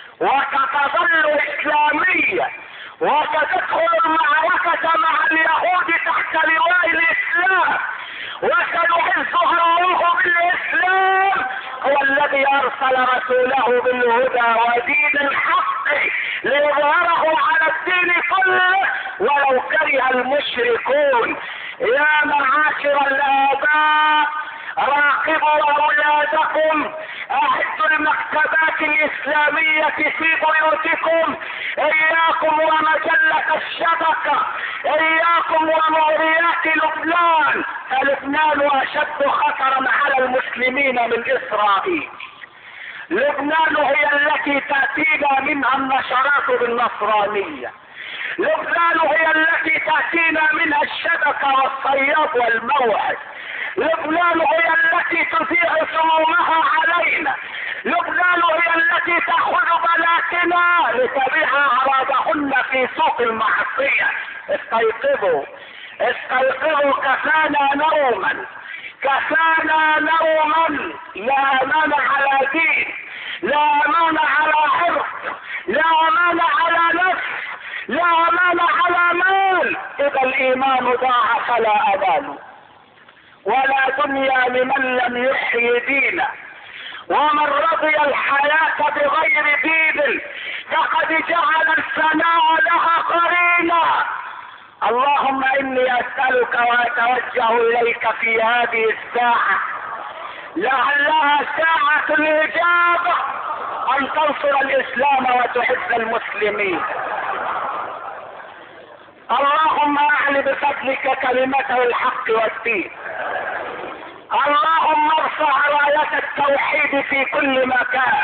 وستظل إسلامية وستدخل المعركة مع اليهود تحت لواء الإسلام وسيعزها الله بالإسلام. هو الذي أرسل رسوله بالهدى ودين الحق ليظهره على الدين كله ولو كره المشركون. يا معاشر الآباء راقبوا أولادكم، أعدوا المكتبات الإسلامية في بيوتكم، إياكم ومجلة الشبكة، إياكم ومغريات لبنان، فلبنان أشد خطرا على المسلمين من إسرائيل. لبنان هي التي تأتينا منها النشرات بالنصرانية، لبنان هي التي تأتينا منها الشبكة والصياد والموعد، لبنان هي التي تذيع سمومها علينا، لبنان هي التي تأخذ بناتنا لتبيع أعراضهن في سوق المعصية. استيقظوا استيقظوا، كفانا نوما كفانا نوما. لا أمان على دين، لا أمان على عرض، لا أمان على نفس، لا أمان على مال. إذا الإيمان ضاع فلا أمان، ولا دنيا لمن لم يحيي دينه، ومن رضي الحياة بغير دين فقد جعل الفناء لها قرينا. اللهم اني اسألك واتوجه اليك في هذه الساعة لعلها ساعة الاجابة ان تنصر الاسلام وتعز المسلمين. اللهم اعل بفضلك كلمته الحق والدين. اللهم ارفع راية التوحيد في كل مكان.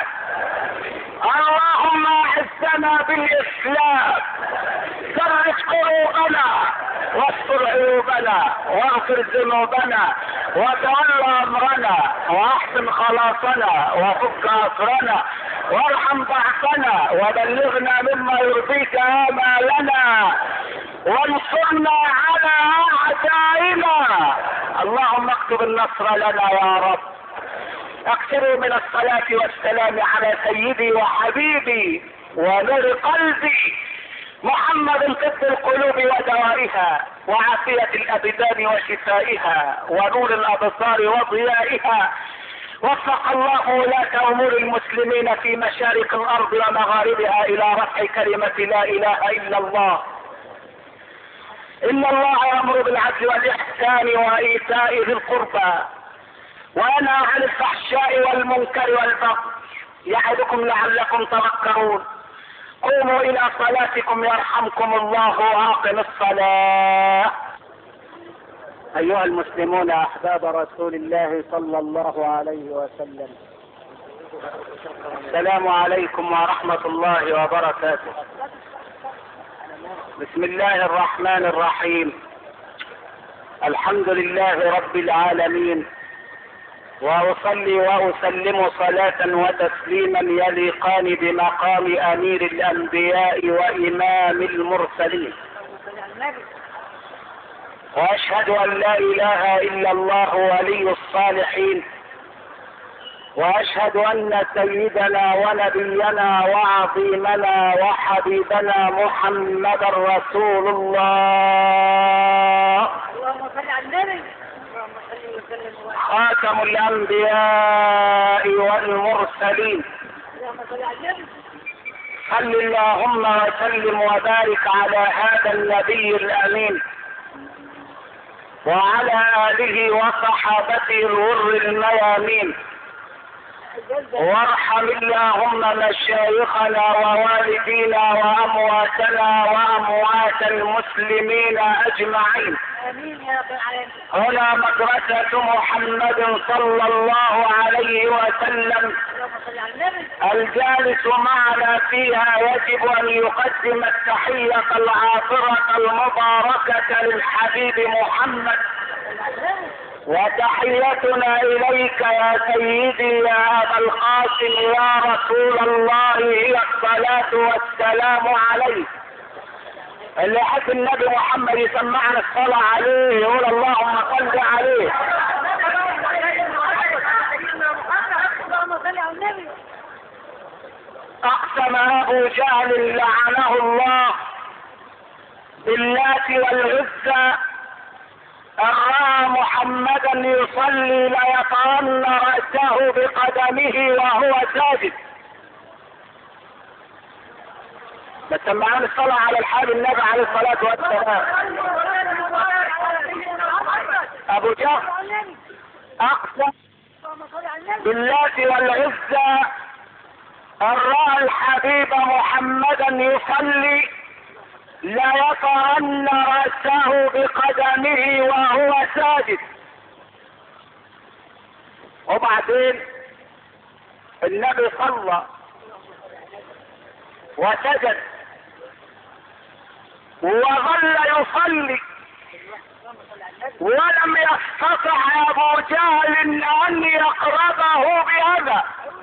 اللهم اعزنا بالاسلام، فرج قلوبنا واستر عيوبنا واغفر ذنوبنا وتولى امرنا واحسن خلاصنا وفك اسرنا وارحم ضعفنا وبلغنا مما يرضيك امالنا وانصرنا على اعدائنا. اللهم اكتب النصر لنا يا رب. اكثروا من الصلاة والسلام على سيدي وحبيبي ونور قلبي محمد طب القلوب ودوائها وعافية الابدان وشفائها ونور الابصار وضيائها. وفق الله ولاة امور المسلمين في مشارق الارض ومغاربها الى رفع كلمة لا اله الا الله. ان الله يأمر بالعدل والاحسان وايتاء ذي القربى وينهى عن الفحشاء والمنكر والبغي يعظكم لعلكم تذكرون. قوموا الى صلاتكم يرحمكم الله واقم الصلاة. ايها المسلمون احباب رسول الله صلى الله عليه وسلم، السلام عليكم ورحمة الله وبركاته. بسم الله الرحمن الرحيم. الحمد لله رب العالمين، واصلي واسلم صلاة وتسليما يليقان بمقام امير الانبياء وامام المرسلين. واشهد ان لا اله الا الله ولي الصالحين، واشهد ان سيدنا ونبينا وعظيمنا وحبيبنا محمدا رسول الله خاتم الانبياء والمرسلين. صل اللهم وسلم وبارك على هذا النبي الامين وعلى اله وصحابته الغر الميامين. وارحم اللهم مشايخنا ووالدينا وامواتنا واموات المسلمين اجمعين. هنا مدرسة محمد صلى الله عليه وسلم، الجالس معنا فيها يجب ان يقدم التحية العاطرة المباركة للحبيب محمد. وتحيتنا اليك يا سيدي يا ابا القاسم يا رسول الله هي الصلاة والسلام عليك. اللي يحب النبي محمد يسمعنا الصلاة عليه يقول اللهم صل عليه. اقسم ابو جهل لعنه الله باللات والعزى ان راى محمدا يصلي ليطعن رأسه بقدمه وهو ساجد. بسمعان الصلاة على الحال النبي عليه الصلاة والسلام. ابو جهل اقسم باللات والعزى ان راى الحبيب محمدا يصلي ليطعن رأسه بقدمه وهو ساجد. وبعدين النبي صلى وسجد وظل يصلي ولم يستطع ابو جهل ان يقربه بهذا،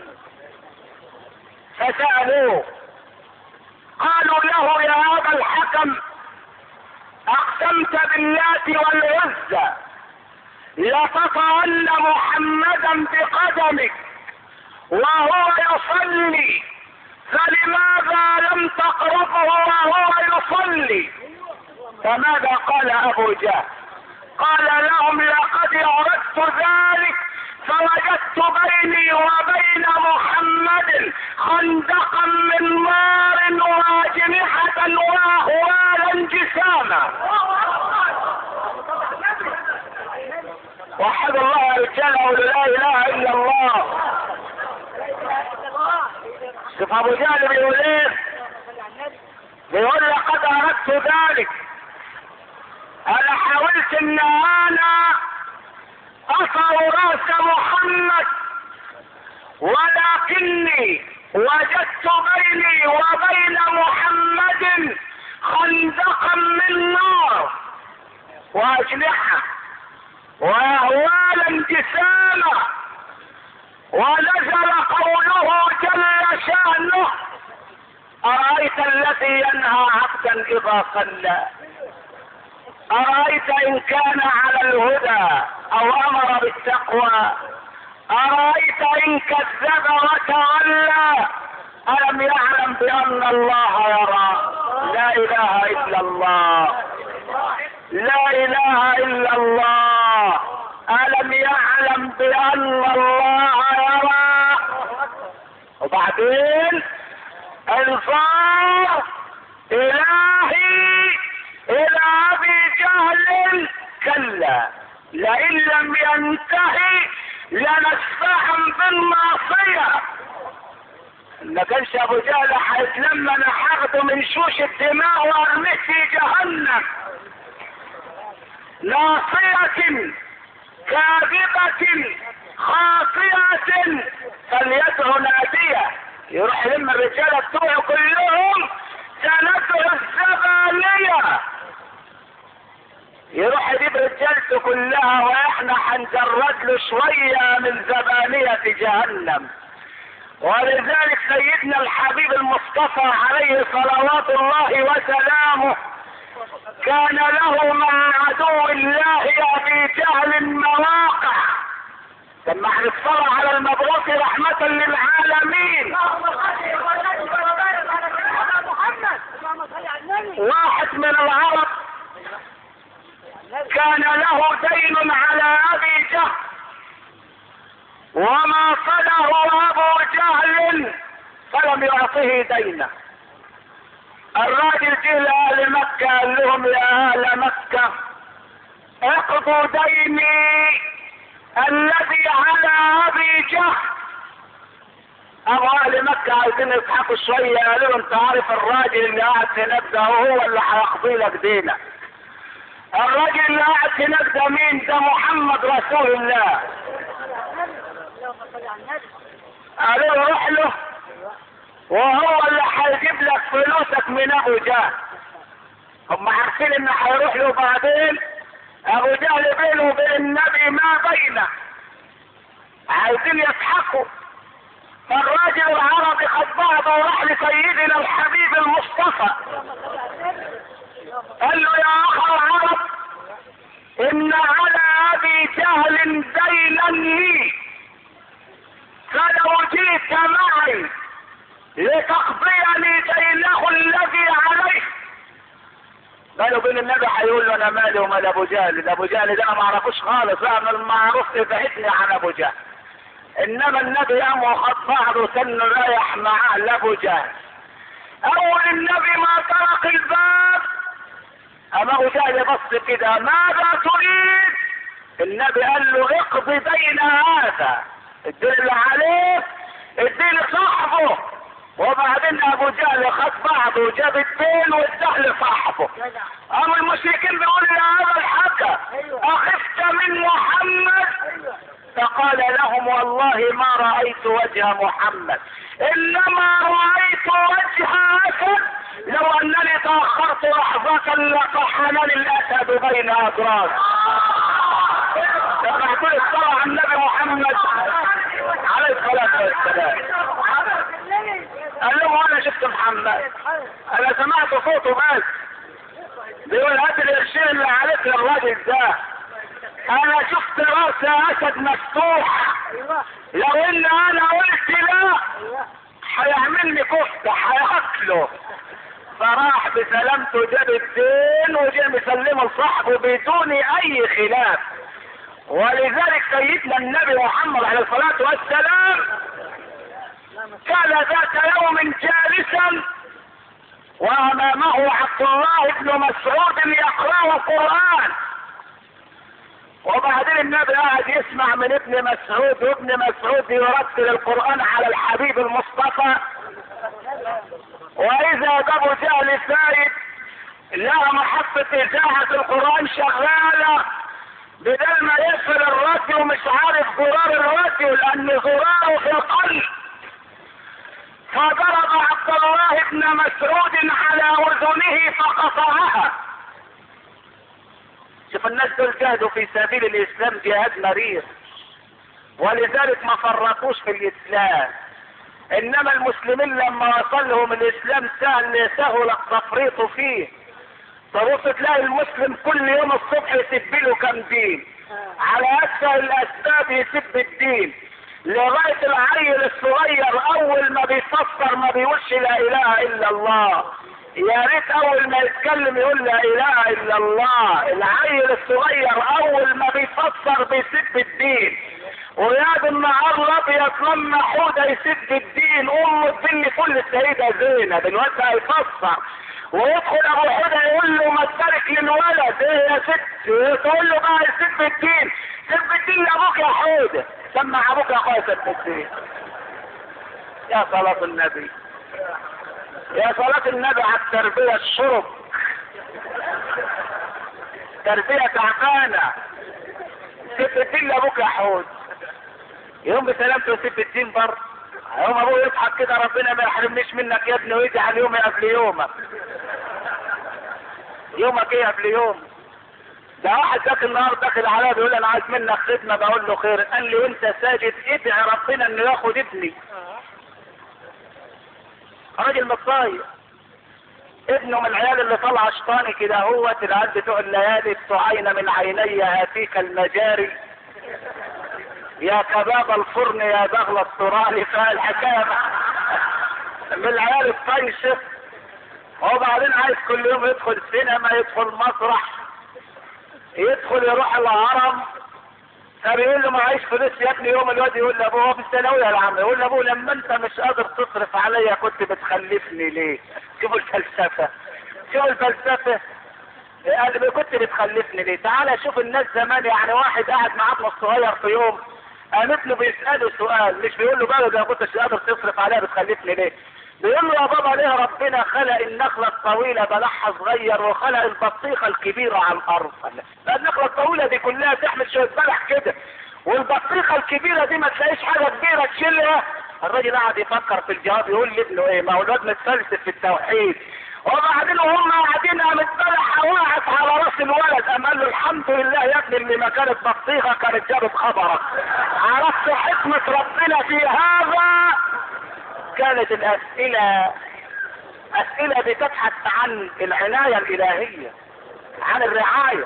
فسألوه قالوا له يا ابا الحكم اقسمت باللات والعزى لتطعن محمدا بقدمك وهو يصلي، فلماذا لم تقربه وهو يصلي؟ فماذا قال ابو جهل؟ قال لهم لقد اردت ذلك فوجدت بيني وبين محمد خندقا من نار واجنحة واهوالا جساما. وحد الله يا رجاله ولا لا اله الا الله. شوف ابو جهل بيقول ايه؟ بيقول لقد اردت ذلك، انا حاولت ان انا اصل راس محمد، ولكني وجدت بيني وبين محمد خندقا من نار واجنحة واهوالا جساما. ونزل قوله جل شأنه: أرأيت الذي ينهى عبدا إذا صلى، أرأيت إن كان على الهدى أو أمر بالتقوى، أرأيت إن كذب وتولى، ألم يعلم بأن الله يرى؟ لا إله إلا الله، لا إله إلا الله. ألم يعلم بأن الله يرى؟ وبعدين انظر إلهي إلى أبي جهل، كلا لئن لم ينتهي لنسفعا بالناصية. ما كانش ابو جهل هيتلم انا هاخده من شوش الدماء وارميه في جهنم. ناصية كاذبة خاطئة فليدعو نادية. يروح يلم الرجالة بتوعه كلهم سندعو الزبانية، يروح يجيب رجالته كلها واحنا هنجرد له شوية من زبانية جهنم. ولذلك سيدنا الحبيب المصطفى عليه صلوات الله وسلامه كان له مع عدو الله ابي جهل مواقع. لما هنصلى على المبعوث رحمة للعالمين، واحد من العرب كان له دين على ابي جهل، وما صله ابو جهل فلم يعطه دينه. الراجل جه لاهل مكة قال لهم: يا اهل مكة اقضوا ديني الذي على ابي جهل. ابو اهل مكة عايزين يضحكوا شوية، قالوا له: انت عارف الراجل اللي قاعد هناك ده هو اللي هيقضي لك دينك. الراجل اللي قاعد هناك ده مين؟ ده محمد رسول الله. قالوا له: روح له وهو اللي هيجيب لك فلوسك من ابو جهل. هم عارفين ان هيروح له بعدين. ابو جهل بينه وبين النبي ما بينه، عايزين يضحكوا. فالراجل العربي خد بعضه وراح لسيدنا الحبيب المصطفى قال له: يا اخ العرب، ان على ابي جهل دينا لي، فلو جئت معي لتقضيني دينه الذي عليه. قالوا بين النبي هيقول له: انا مالي ومال ابو جهل، ده ابو جهل ده انا ما اعرفوش خالص، لا من المعروف ابعدني عن ابو جهل. انما النبي قام وخد بعضه وكان رايح معاه لابو جهل. اول النبي ما طرق الباب اما ابو جهل بص كده: ماذا تريد؟ النبي قال له: اقضي دين هذا، الدين اللي عليك الدين صاحبه. وبعدين ابو جهل خد بعضه وجاب الدين واداه لصاحبه. اما المشركين بيقولوا: يا ابا الحكم اخفت من محمد؟ فقال لهم: والله ما رأيت وجه محمد، انما رأيت وجه اسد، لو انني تأخرت لحظة لطحنني الاسد بين اضراس. لما تقول الصلاة على النبي محمد عليه الصلاة والسلام قال لهم: انا شفت محمد، انا سمعت صوته بس بيقول: هات القرشين اللي عليك للراجل ده، انا شفت راس اسد مفتوح، لو ان انا قلت لا هيعملني كفته هياكله. فراح بسلامته جاب الدين وجاء مسلمه لصاحبه بدون اي خلاف. ولذلك سيدنا النبي محمد عليه الصلاة والسلام كان ذات يوم جالسا وامامه عبد الله بن مسعود يقرأ القرآن، وبعدين النبي قاعد يسمع من ابن مسعود، وابن مسعود يرتل القرآن على الحبيب المصطفى. واذا ابو جهل سايد لقى محطة اذاعة القرآن شغالة، بدل ما يقفل الراديو مش عارف زرار الراديو لان زراره في القلب، فضرب عبد الله بن مسعود على اذنه فقطعها. شوف الناس دول جاهدوا في سبيل الاسلام جهاد مرير، ولذلك ما فرطوش في الاسلام. انما المسلمين لما وصل لهم الاسلام سهل سهل التفريط فيه. تبص تلاقي المسلم كل يوم الصبح يسب له كم دين، على اسفل الاسباب يسب الدين، لغاية العيل الصغير اول ما بيفسر ما بيقولش لا اله الا الله، يا ريت اول ما يتكلم يقول لا اله الا الله. العيل الصغير اول ما بيفسر بيسب الدين، ويا النهار الابيض لما حوده يسب الدين امه تبني كل السيده زينب الواد هيفسر، ويدخل ابو حوده يقول له ما تبارك للولد ايه يا ست، تقول له بقى يسب الدين، سب الدين لابوك يا حوده، سمع ابوك يا اخويا سب الدين. يا صلاة النبي، يا صلاة النبي على التربية الشرب، تربية تعبانة. سب الدين لابوك يا حود، يوم بسلامته سب الدين بر، يوم ابوه يضحك كده ربنا ما يحرمنيش منك يا ابني، ويجعل يومي قبل يومك. يومك ايه قبل يوم؟ ده واحد داخل النهار داخل عليا بيقول انا عايز منك خدمه، بقول له خير، قال لي وانت ساجد ادعي ربنا انه ياخد ابني. راجل مصايب، ابنه من العيال اللي طلع شطاني كده، هو العيال بتوع الليالي بتوعين من عيني هاتيك المجاري يا كباب الفرن يا بغل التراني. فالحكايه من العيال الطيشه، وبعدين عايز كل يوم يدخل سينما، يدخل مسرح، يدخل يروح الهرم. فبيقول له معيش فلوس يا ابني، يوم الواد يقول له ابوه هو في الثانويه يا عم، يقول له ابوه لما انت مش قادر تصرف عليا كنت بتخلفني ليه؟ شوفوا الفلسفه، شوفوا الفلسفه، قال كنت بتخلفني ليه؟ تعالى شوف الناس زمان، يعني واحد قاعد مع ابنه الصغير في يوم، قامت له بيساله سؤال، مش بيقول له بقى ده كنتش قادر تصرف عليا بتخلفني ليه؟ بيقول له يا بابا ليه ربنا خلق النخله الطويله بلحها صغير وخلق البطيخه الكبيره على الارض؟ النخله الطويله دي كلها تحمل شويه بلح كده، والبطيخه الكبيره دي ما تلاقيش حاجه كبيره تشيلها. الراجل قاعد يفكر في الجواب، يقول لابنه ايه؟ ما هو الواد متفلسف في التوحيد. وبعدين وهم قاعدين قامت بلحه وقعت على راس الولد، قام قال له الحمد لله يا ابني اللي ما كانت بطيخه كانت جابت خبرك. عرفت حكمه ربنا في هذا؟ كانت الاسئله اسئله بتبحث عن العنايه الالهيه، عن الرعايه.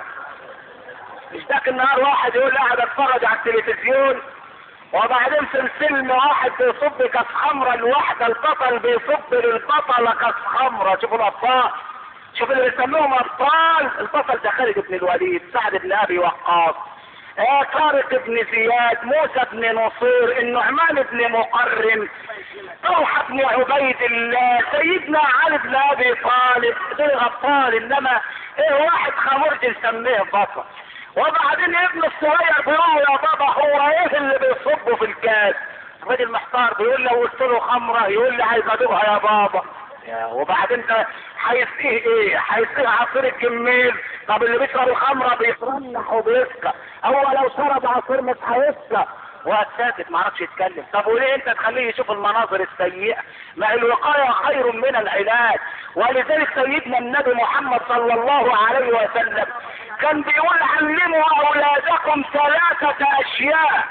مش ذاك النهار واحد يقول قاعد اتفرج على التلفزيون، وبعدين في الفيلم واحد بيصب كاس خمره لواحده، البطل بيصب للبطله كاس خمره. شوفوا الابطال، شوف اللي بيسموهم ابطال، البطل ده خالد بن الوليد، سعد بن ابي وقاص، آه طارق بن زياد، موسى بن نصير، النعمان بن مقرن، طلحه بن عبيد الله، سيدنا علي بن ابي طالب. دول ابطال، انما ايه واحد خمرج نسميه بطل. وبعدين ابن الصغير بيقول له يا بابا هو ايه اللي بيصبه في الكاس؟ الراجل محتار، بيقول له قلت له خمره، يقول لي عايز ادوقها يا بابا. وبعدين ده هيسقيه ايه؟ هيسقيه عصير الجميل. طب اللي بيشرب الخمره بيفرنح وبيسكر، هو لو شرب عصير مش هيسكر. وقت ساكت ما عرفش يتكلم. طب وليه انت تخليه يشوف المناظر السيئه؟ ما الوقايه خير من العلاج. ولذلك سيدنا النبي محمد صلى الله عليه وسلم كان بيقول علموا اولادكم ثلاثه اشياء.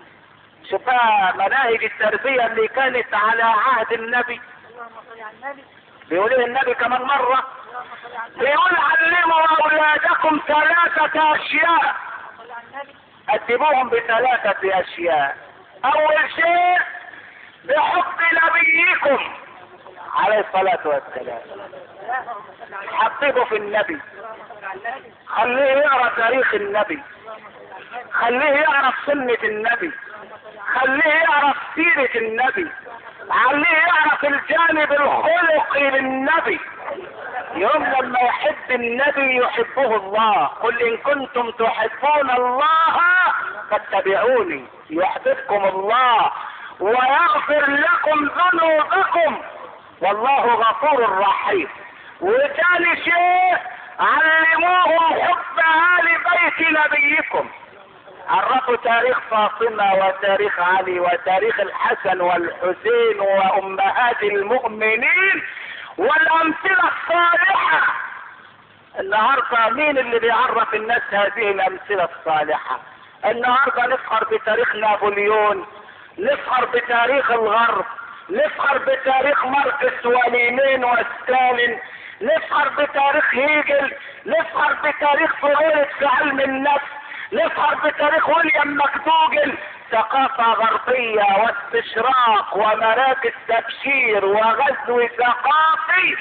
شوف مناهج التربيه اللي كانت على عهد النبي. بيقول ايه النبي كمان مره؟ بيقول علموا اولادكم ثلاثه اشياء، ادبوهم بثلاثه اشياء. اول شيء بحب نبيكم عليه الصلاة والسلام. حببه في النبي، خليه يقرأ تاريخ النبي، خليه يعرف سنة النبي، خليه يعرف سيرة النبي، خليه يعرف الجانب الخلقي للنبي. يوم لما يحب النبي يحبه الله. قل ان كنتم تحبون الله فاتبعوني يحببكم الله ويغفر لكم ذنوبكم والله غفور رحيم. وثاني شيء علموهم حب آل بيت نبيكم. عرفوا تاريخ فاطمة وتاريخ علي وتاريخ الحسن والحسين وامهات المؤمنين والامثلة الصالحة. النهاردة مين اللي بيعرف الناس هذه الامثلة الصالحة؟ النهاردة نفخر بتاريخ نابليون، نفخر بتاريخ الغرب، نفخر بتاريخ ماركس ولينين وستالين، نفخر بتاريخ هيجل، نفخر بتاريخ فرويد في علم النفس، نفخر بتاريخ ويليام مكدوجل. ثقافة غربية واستشراق ومراكز تبشير وغزو ثقافي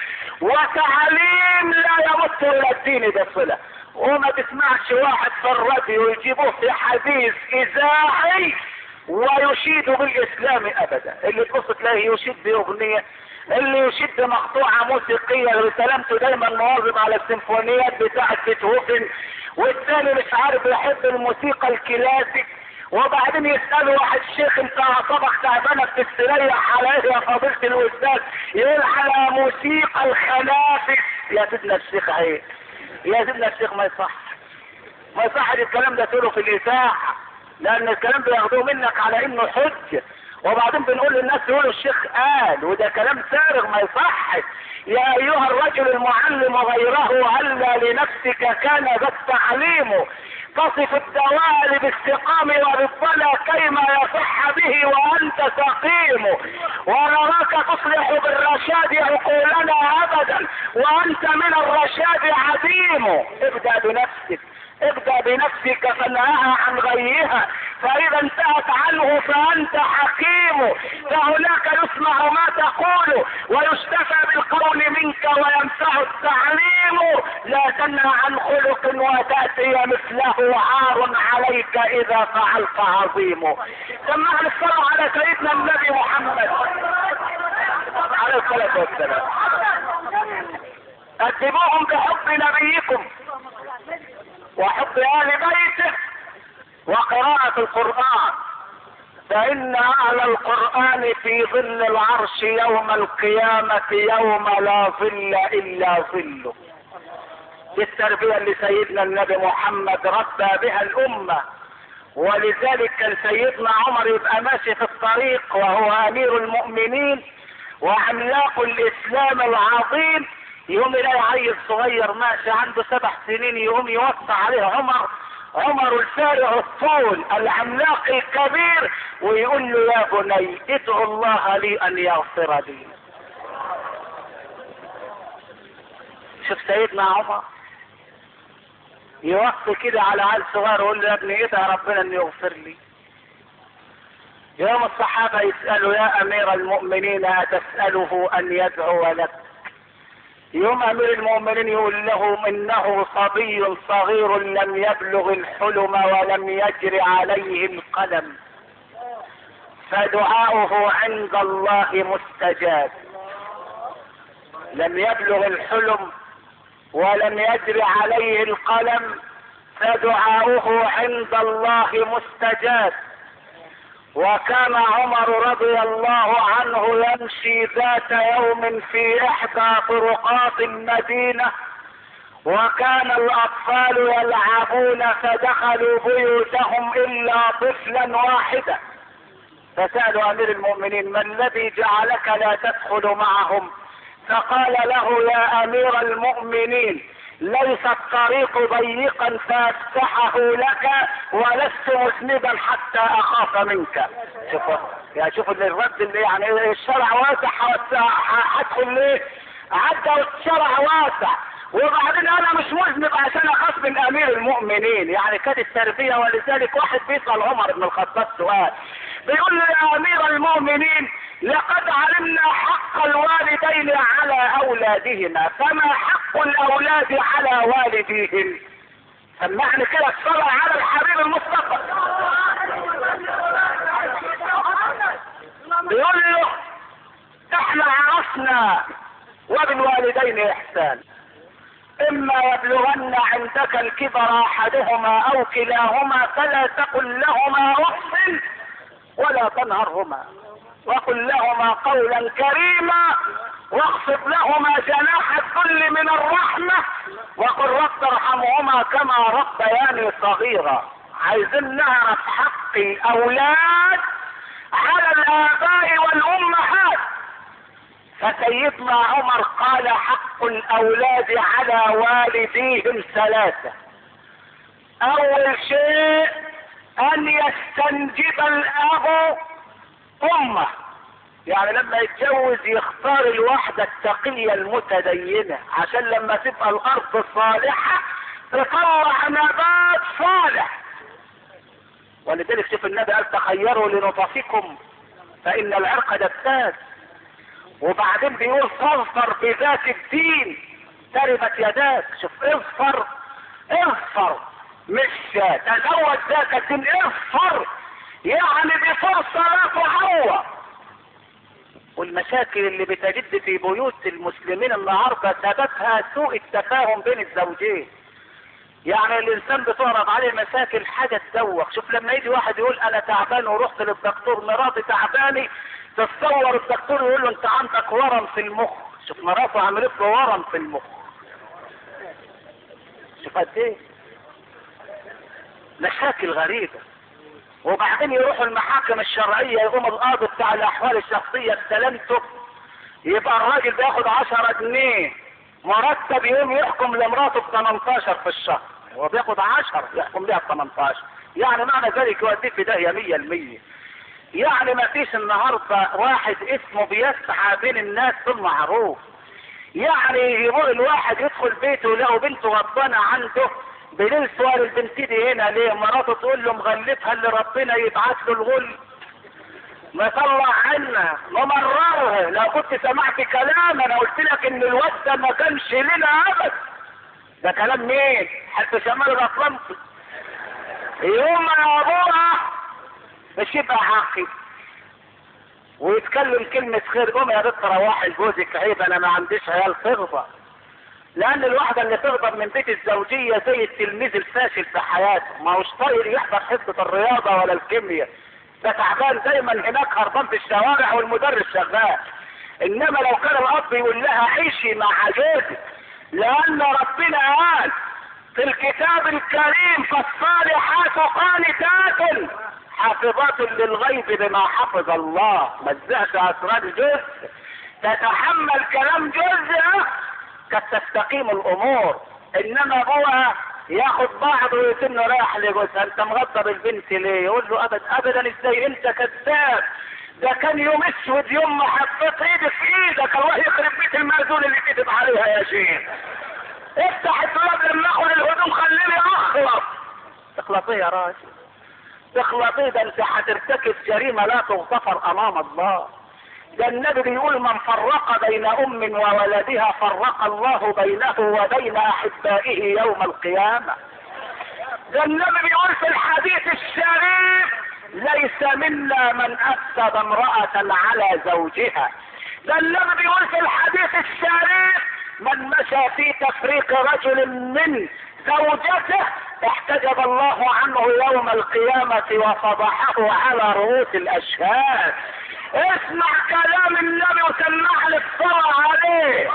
وتعليم لا يمت الى الدين بصلة. وما تسمعش واحد في الراديو يجيبوه في حديث اذاعي ويشيد بالاسلام ابدا. اللي تبص تلاقيه يشيد باغنية، اللي يشد مقطوعة موسيقية سلامته دايما مواظب على السيمفونيات بتاعة بيتهوفن، والثاني مش عارف يحب الموسيقى الكلاسيك. وبعدين يسأله واحد شيخ انت اعصابك تعبانة بتستريح على ايه يا فضيلة الاستاذ؟ يقول على موسيقى الخنافس. يا سيدنا الشيخ ايه؟ يا سيدنا الشيخ ما يصح، ما يصح الكلام ده تقوله في الاذاعة، لان الكلام بياخدوه منك على انه حجة. وبعدين بنقول للناس يقولوا الشيخ قال، وده كلام فارغ ما يصحش. يا ايها الرجل المعلم غيره هلا لنفسك كان ذا التعليم تصف الدوال بالسقام وبالضلع كيما يصح به وانت سقيم ونراك تصلح بالرشاد عقولنا ابدا وانت من الرشاد عديم. ابدأ بنفسك، ابدأ بنفسك فانهاها عن غيها، فاذا انتهت عنه فانت حكيم. فهناك يسمع ما تقول ويشتفى بالقول منك وينفع التعليم. لا تنهى عن خلق وتأتي مثله عار عليك اذا فعلت عظيم. سمعنا الصلاة على سيدنا النبي محمد عليه الصلاة والسلام. اتبعوهم بحب نبيكم وحب آل بيته وقراءة القرآن، فإن أهل القرآن في ظل العرش يوم القيامة يوم لا ظل إلا ظله. دي التربية اللي سيدنا النبي محمد ربى بها الأمة. ولذلك كان سيدنا عمر يبقى ماشي في الطريق وهو أمير المؤمنين وعملاق الإسلام العظيم، يقوم يلاقي عيل صغير ماشي عنده سبع سنين يقوم يوصى عليه عمر، عمر الفارع الطول العملاق الكبير، ويقول له يا بني ادعو الله لي ان يغفر لي. شوف سيدنا عمر يوصي كده على عيل صغير يقول له يا ابني ادعي ربنا ان يغفر لي. يوم الصحابة يسألوا يا امير المؤمنين اتسأله ان يدعو لك؟ يوم امير المؤمنين يقول له انه صبي صغير لم يبلغ الحلم ولم يجر عليه القلم فدعاؤه عند الله مستجاب. لم يبلغ الحلم ولم يجر عليه القلم فدعاؤه عند الله مستجاب. وكان عمر رضي الله عنه يمشي ذات يوم في احدى طرقات المدينة وكان الاطفال يلعبون فدخلوا بيوتهم الا طفلا واحدا، فسألوا امير المؤمنين ما الذي جعلك لا تدخل معهم؟ فقال له يا امير المؤمنين ليس الطريق ضيقا فافتحه لك ولست مسندا حتى اخاف منك. شوفوا يعني شوفوا الرد اللي يعني الشرع واسع هدخل ليه؟ عدى الشرع واسع وبعدين انا مش مذنب عشان اخاف من امير المؤمنين. يعني كانت التربية. ولذلك واحد بيسأل عمر بن الخطاب سؤال بيقول له يا امير المؤمنين لقد علمنا حق الوالدين على اولادهما، فما حق الاولاد على والديهم؟ سمعني كده الصلاة على الحبيب المصطفى. بيقول له احنا عرفنا وبالوالدين احسان، اما يبلغن عندك الكبر احدهما او كلاهما فلا تقل لهما اف ولا تنهرهما وقل لهما قولا كريما واخفض لهما جناح الذل من الرحمة وقل رب ارحمهما كما ربياني صغيرا. عايزين نعرف حق الاولاد على الاباء والامهات. فسيدنا عمر قال حق الاولاد على والديهم ثلاثة. اول شيء ان يستنجب الاب امه، يعني لما يتجوز يختار الواحدة التقية المتدينة عشان لما تبقى الارض صالحة تطلع نبات صالح. ولذلك شوف النبي قال تخيروا لنطفكم فان العرق دساس. وبعدين بيقول فاظفر بذات الدين تربت يداك. شوف اظفر اظفر مش تزوج ذات الدين، اظفر يعني بفرصة لا تعوض. والمشاكل اللي بتجد في بيوت المسلمين النهارده سببها سوء التفاهم بين الزوجين. يعني الانسان بتعرض عليه مشاكل حاجه تدوخ. شوف لما يجي واحد يقول انا تعبان ورحت للدكتور مراتي تعباني، تتصور الدكتور يقول له انت عندك ورم في المخ. شوف مراته عملت له ورم في المخ. شوف قد ايه مشاكل غريبه. وبعدين يروحوا المحاكم الشرعيه يقوم القاضي بتاع الاحوال الشخصيه استلمته، يبقى الراجل بياخد عشرة جنيه مرتب يوم يحكم لمراته ب تمنتاشر في الشهر، هو بياخد عشرة يحكم لها ب تمنتاشر. يعني معنى ذلك يوديه في داهيه مية المية. يعني ما فيش النهارده واحد اسمه بيسعى بين الناس بالمعروف. يعني يقول الواحد يدخل بيته يلاقوا بنته غضبانه عنده، بليل سؤال البنت دي هنا ليه؟ مراته تقول له مغلفها اللي ربنا يبعت له الغل مطلع عنا ممررها. لو كنت سمعت كلام انا قلت لك ان الواد ده ما كانش لنا ابدا. ده كلام مين؟ حتى شمال الاطلنطي. يوم يا ابوها مش يبقى عاقل ويتكلم كلمة خير، قوم يا بنت روحي لجوزك عيب انا ما عنديش عيال تغضب. لان الواحدة اللي تغضب من بيت الزوجية زي التلميذ الفاشل في حياته، ما هوش طايق يحضر حصة الرياضة ولا الكيمياء، ده تعبان دايما هناك هربان في الشوارع والمدرس شغال. انما لو كان الاب يقول لها عيشي مع جوزك، لان ربنا قال في الكتاب الكريم فالصالحات قانتات حافظات للغيب بما حفظ الله. مزهت اسرار جزء تتحمل كلام جزء قد تستقيم الامور. انما ابوها ياخد بعضه ويتم رايح لجوزها انت مغضب البنت ليه؟ يقول له ابدا ابدا ازاي انت كذاب، ده كان يوم اسود يوم ما حطيت ايدي في ايدك الله يخرب بيت المأذون اللي كتب عليها يا شيخ. افتح الدولاب لما اخد الهدوم خليني اخلص. تخلص ايه يا راجل؟ تخلص ايه؟ ده انت هترتكب جريمه لا تغتفر امام الله. ده النبي بيقول من فرق بين ام وولدها فرق الله بينه وبين احبائه يوم القيامه. ده النبي بيقول في الحديث الشريف ليس منا من افسد امرأة على زوجها. ده النبي بيقول في الحديث الشريف من مشى في تفريق رجل من زوجته احتجب الله عنه يوم القيامة وفضحه على رؤوس الاشهاد. اسمع كلام النبي وسمع لي الصلاة عليه.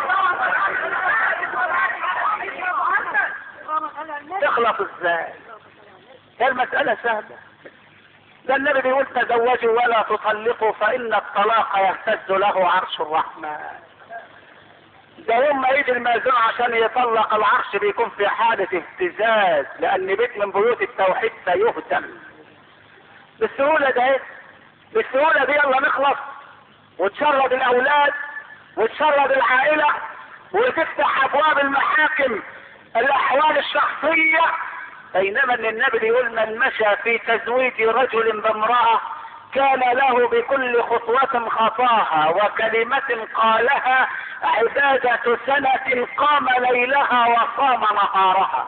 تخلص ازاي؟ المسألة سهلة. ده النبي بيقول تزوجوا ولا تطلقوا فإن الطلاق يهتز له عرش الرحمن. ده يوم ما يجي المأذون عشان يطلق العرش بيكون في حالة اهتزاز، لأن بيت من بيوت التوحيد سيهدم. بالسهولة ده بالسهولة دي يلا نخلص وتشرد الأولاد وتشرد العائلة وتفتح أبواب المحاكم الأحوال الشخصية. بينما ان النبي يقول من مشى في تزويج رجل بامرأة كان له بكل خطوة خطاها وكلمة قالها عبادة سنة قام ليلها وصام نهارها.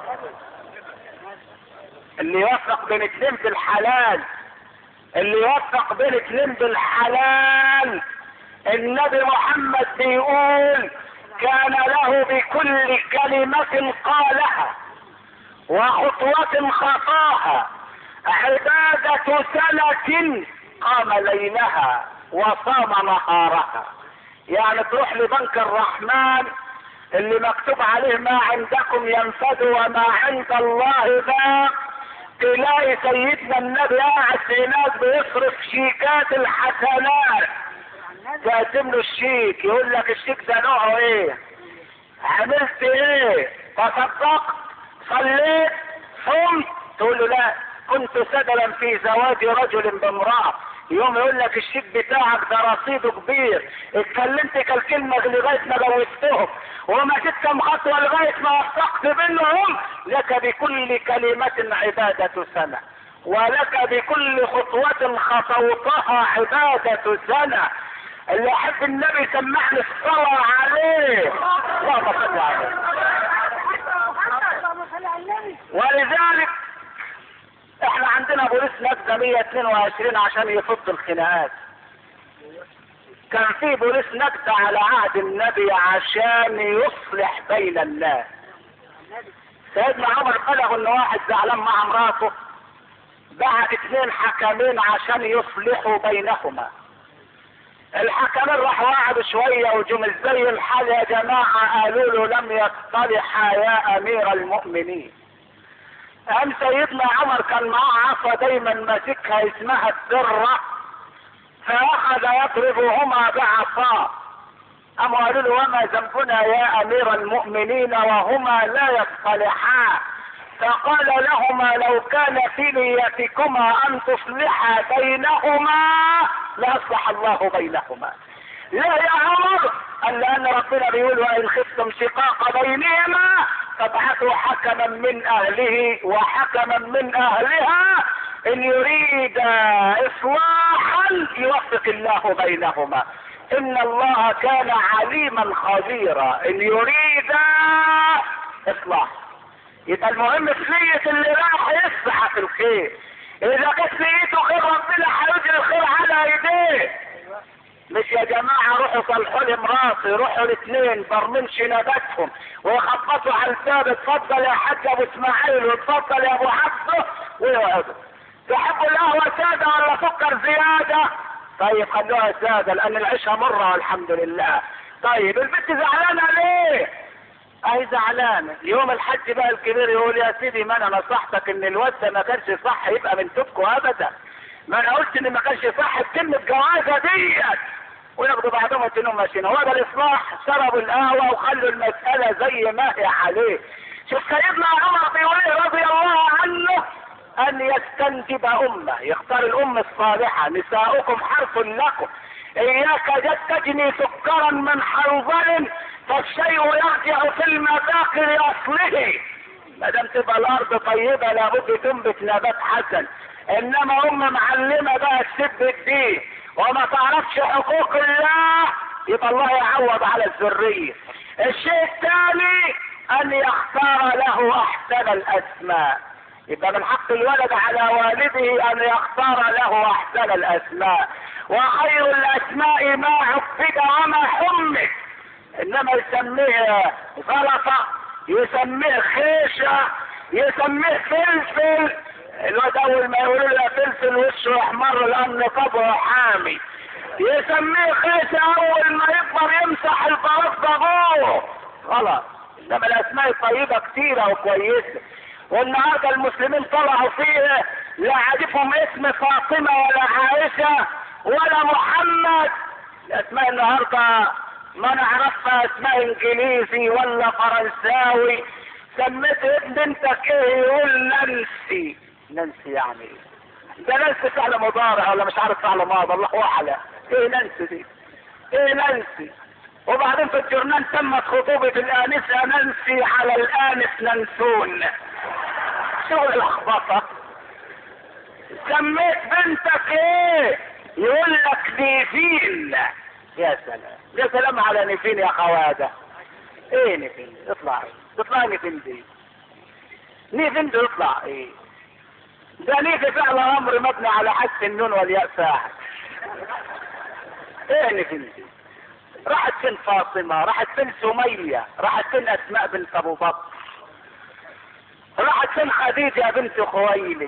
اللي يوفق بين اتنين بالحلال، اللي يوفق بين اتنين بالحلال، النبي محمد بيقول كان له بكل كلمة قالها وخطوة خطاها عبادة سنة قام ليلها وصام نهارها. يعني تروح لبنك الرحمن اللي مكتوب عليه ما عندكم ينفد وما عند الله باق، تلاقي سيدنا النبي قاعد هناك بيصرف شيكات الحسنات، تقدم له الشيك يقول لك الشيك ده نوعه ايه؟ عملت ايه؟ تصدقت؟ صليت؟ صمت؟ تقول له لا كنت سدلا في زواج رجل بامرأة. يوم يقول لك الشيك بتاعك ده رصيده كبير، اتكلمت كالكلمة لغاية ما جوزتهم ومشيت كم خطوة لغاية ما وثقت بينهم، لك بكل كلمة عبادة سنة ولك بكل خطوة خطوتها عبادة سنة. اللي يحب النبي سمعني الصلاة عليه. اللهم صل عليه. ولذلك احنا عندنا بوليس نجدة مية اتنين وعشرين عشان يفض الخناقات. كان في بوليس نجدة على عهد النبي عشان يصلح بين الناس. سيدنا عمر بلغ ان واحد زعلان مع مراته، بعت اتنين حكمين عشان يصلحوا بينهما. الحكمين راحوا قعدوا شويه وجم ازاي الحال يا جماعه، قالوا له لم يصطلحا يا امير المؤمنين. قام سيدنا عمر كان معاه عصا دايما ماسكها اسمها الدره، فاخذ يضربهما بعصاه. قاموا قالوا له وما ذنبنا يا امير المؤمنين وهما لا يصطلحان؟ فقال لهما لو كان في نيتكما ان تصلحا بينهما لاصلح الله بينهما. لا يا عمر، قال لان ربنا بيقول وان خفتم شقاق بينهما فابعثوا حكما من اهله وحكما من اهلها ان يريد اصلاحا يوفق الله بينهما ان الله كان عليما خبيرا. ان يريد اصلاح يبقى المهم في نية اللي راح يسعى في الخير. اذا كانت نيته خير ربنا هيجري الخير على ايديه. مش يا جماعة روحوا صلحوا لي مراتي، روحوا الاثنين برمنش نباتهم ويخبطوا على الباب، اتفضل يا حاج ابو اسماعيل واتفضل يا ابو عبده ويقعدوا. تحبوا القهوة سادة ولا سكر زيادة؟ طيب خلوها سادة لان العيشة مرة والحمد لله. طيب البنت زعلانة ليه؟ اهي زعلانة. يوم الحج بقى الكبير يقول يا سيدي ما انا نصحتك ان الواد ده ما كانش صح يبقى من توبكو ابدا، ما انا قلت ان ما كانش صح بكلمة جوازة ديت، وياخدوا بعضهم وتنهم ماشيين. هو ده الاصلاح؟ شربوا القهوة وخلوا المسألة زي ما هي عليه. شوف سيدنا عمر بيقول رضي الله عنه ان يستنجب امه، يختار الام الصالحة. نساؤكم حرث لكم اياك تجني سكرا من حنظل فالشيء يرجع في المذاق لاصله. ما دام تبقى الارض طيبة لابد تنبت نبات حسن. انما ام معلمة بقى تسب الدين وما تعرفش حقوق الله يبقى الله يعوض على الذرية. الشيء الثاني ان يختار له احسن الاسماء. يبقى من حق الولد على والده ان يختار له احسن الاسماء، وخير الاسماء ما عبد وما حمد. انما يسميه غلطة، يسميه خيشة، يسميه فلفل. الواد اول ما يقولوا له فلفل وشه يحمر لان طبعه حامي. يسميه خيشة اول ما يكبر يمسح البراز بابوه. غلط. انما الاسماء الطيبة كتيرة وكويسة. والنهارده المسلمين طلعوا فيه لا عارفهم اسم فاطمة ولا عائشة ولا محمد. الاسماء النهارده ما نعرفها اسماء انجليزي ولا فرنساوي. سميت ابن بنتك ايه؟ يقول نانسي. نانسي يعني ايه؟ ده نانسي فعل مضارع ولا مش عارف فعل ماضي، الله اعلم. ايه نانسي دي؟ ايه نانسي؟ وبعدين في الجرنان تمت خطوبة الانسة نانسي على الانس ننسون. شغل الخبطة. سميت بنتك ايه؟ يقول لك نيفين. يا سلام يا سلام على نيفين يا خواجه. ايه نيفين؟ اطلع تطلع نيفين دي، نيفين دي يطلع ايه؟ ده نيفي فعل امر مبني على حذف النون والياء فاعل. ايه نيفين دي؟ راحت فين فاطمه؟ راحت فين سميه؟ راحت فين اسماء بنت ابو بكر؟ راحت فين خديجه بنت خويلد؟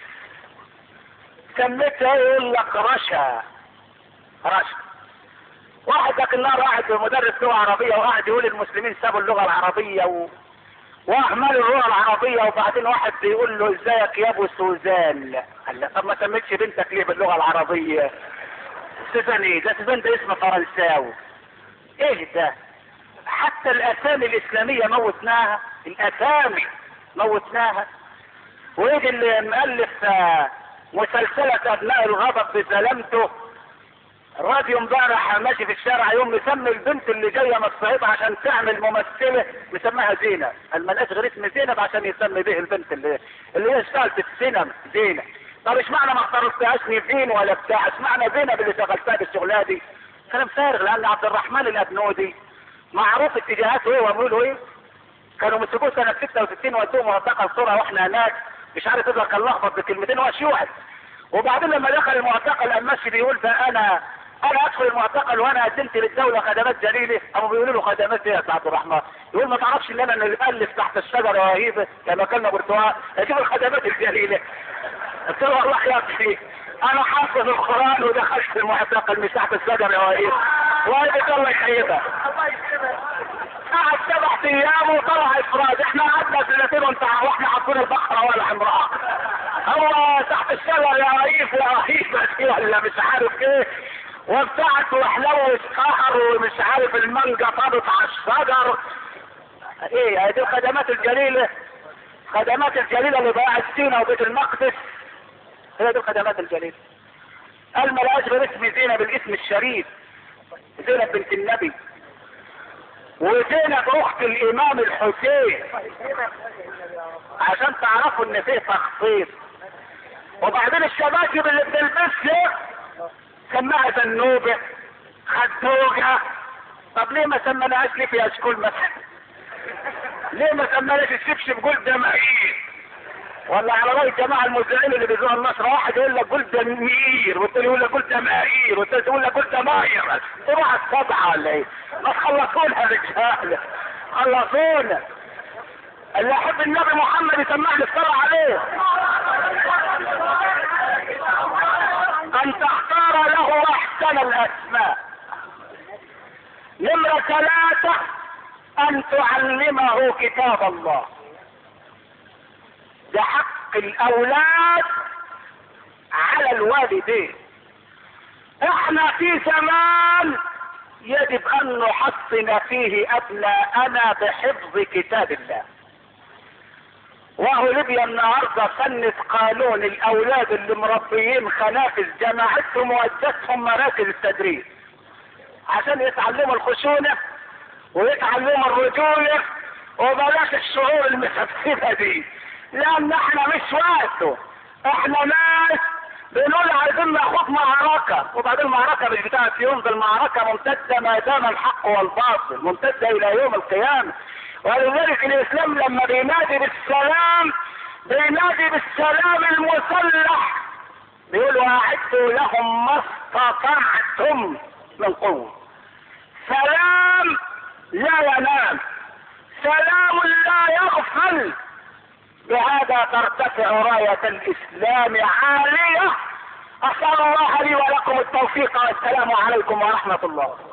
سميتها يقول لك رشا. رشا. واحد ذاك النهار قاعد مدرس لغه عربيه وقاعد يقول المسلمين سابوا اللغه العربيه و... واهملوا اللغه العربيه، وبعدين واحد بيقول له ازيك يا ابو سوزان؟ قال له طب ما سميتش بنتك ليه باللغه العربيه؟ سوزان ايه ده؟ سوزان ده اسم فرنساوي. ايه ده؟ حتى الاسامي الاسلاميه موتناها، الاسامي موتناها. ويجي اللي مؤلف مسلسلة ابناء الغضب بسلامته، الراديو امبارح ماشي في الشارع يوم مسمي البنت اللي جايه من الصعيد عشان تعمل ممثله مسميها زينه، قال ملقاش غير اسم زينب عشان يسمي به البنت اللي اللي هي اشتغلت في السينما زينب. طب اشمعنى ما اخترتهاش نيفين ولا بتاع؟ اشمعنى زينب اللي شغلتها بالشغلانه دي؟ كلام فارغ، لان عبد الرحمن الابنودي معروف اتجاهاته ايه وعموله ايه. كانوا مسكوه سنه ستة وستين ودوه معتقل صوره واحنا هناك، مش عارف اذا كان لخبط بكلمتين هو شيوعي. وبعدين لما دخل المعتقل المشي بيقول ده انا انا ادخل المعتقل وانا قدمت للدوله خدمات جليله. قاموا بيقولوا له خدمات ايه يا عبد الرحمن؟ يقول ما تعرفش ان انا اللي الف تحت الشجره رهيبه لما كنا برتقال اجيب الخدمات الجليله. قلت له والله يا اخي انا حافظ القران ودخلت المعتقل مش تحت الشجره رهيبه. والدك الله يخيبها. قعد سبع ايام وطلع افراد، احنا قعدنا سنتين وانت واحنا حاطين البقره ولا حمراء. هو تحت الشجر يا رئيس يا رهيبه ولا مش عارف ايه، وبتاعت وحلو السهر ومش عارف المانجا طابت على الشجر. ايه هذه الخدمات الجليله؟ خدمات الجليله اللي ضيعت سينا وبيت المقدس، هي دي الخدمات الجليله. قال ما لقاش غير اسم زينب بالاسم الشريف، زينب بنت النبي، وزينب اخت الامام الحسين، عشان تعرفوا ان فيه تخصيص. وبعدين الشباشب اللي بتلبسها سماها زنوبه خدوجه. طب ليه ما سمناهاش ليه في اشكال مثلا؟ ليه ما سمناش الشبشب جولد مائير؟ ولا على راي الجماعه المذيعين اللي بيذوعوا النشره، واحد يقول لك جولد مائير والتاني يقول لك جولد مائير والتالت يقول لك جولد ماير. تروح السبعه ولا ايه؟ ما تخلصونا يا رجاله، خلصونا. اللي يحب النبي محمد يسمعني الصلاه عليه. ان تختار له احسن الاسماء. نمرة ثلاثة ان تعلمه كتاب الله. ده حق الاولاد على الوالدين. احنا في زمان يجب ان نحصن فيه ابناءنا بحفظ كتاب الله. وهو ليبيا النهارده سنت قانون الاولاد اللي مربيين خنافس جماعتهم وودتهم مراكز التدريس عشان يتعلموا الخشونه ويتعلموا الرجوله وبلاش الشعور المسفسفه دي، لان احنا مش وقته. احنا ناس بنقول عايزين ناخد معركه، وبعدين المعركه مش بتاعت يوم، ده المعركه ممتده ما دام الحق والباطل، ممتده الى يوم القيامه. ولذلك الاسلام لما بينادي بالسلام بينادي بالسلام المسلح، بيقول واعدوا لهم ما استطعتم من قوه. سلام لا ينام، سلام لا يغفل. بهذا ترتفع راية الاسلام عالية. اسأل الله لي ولكم التوفيق، والسلام عليكم ورحمة الله.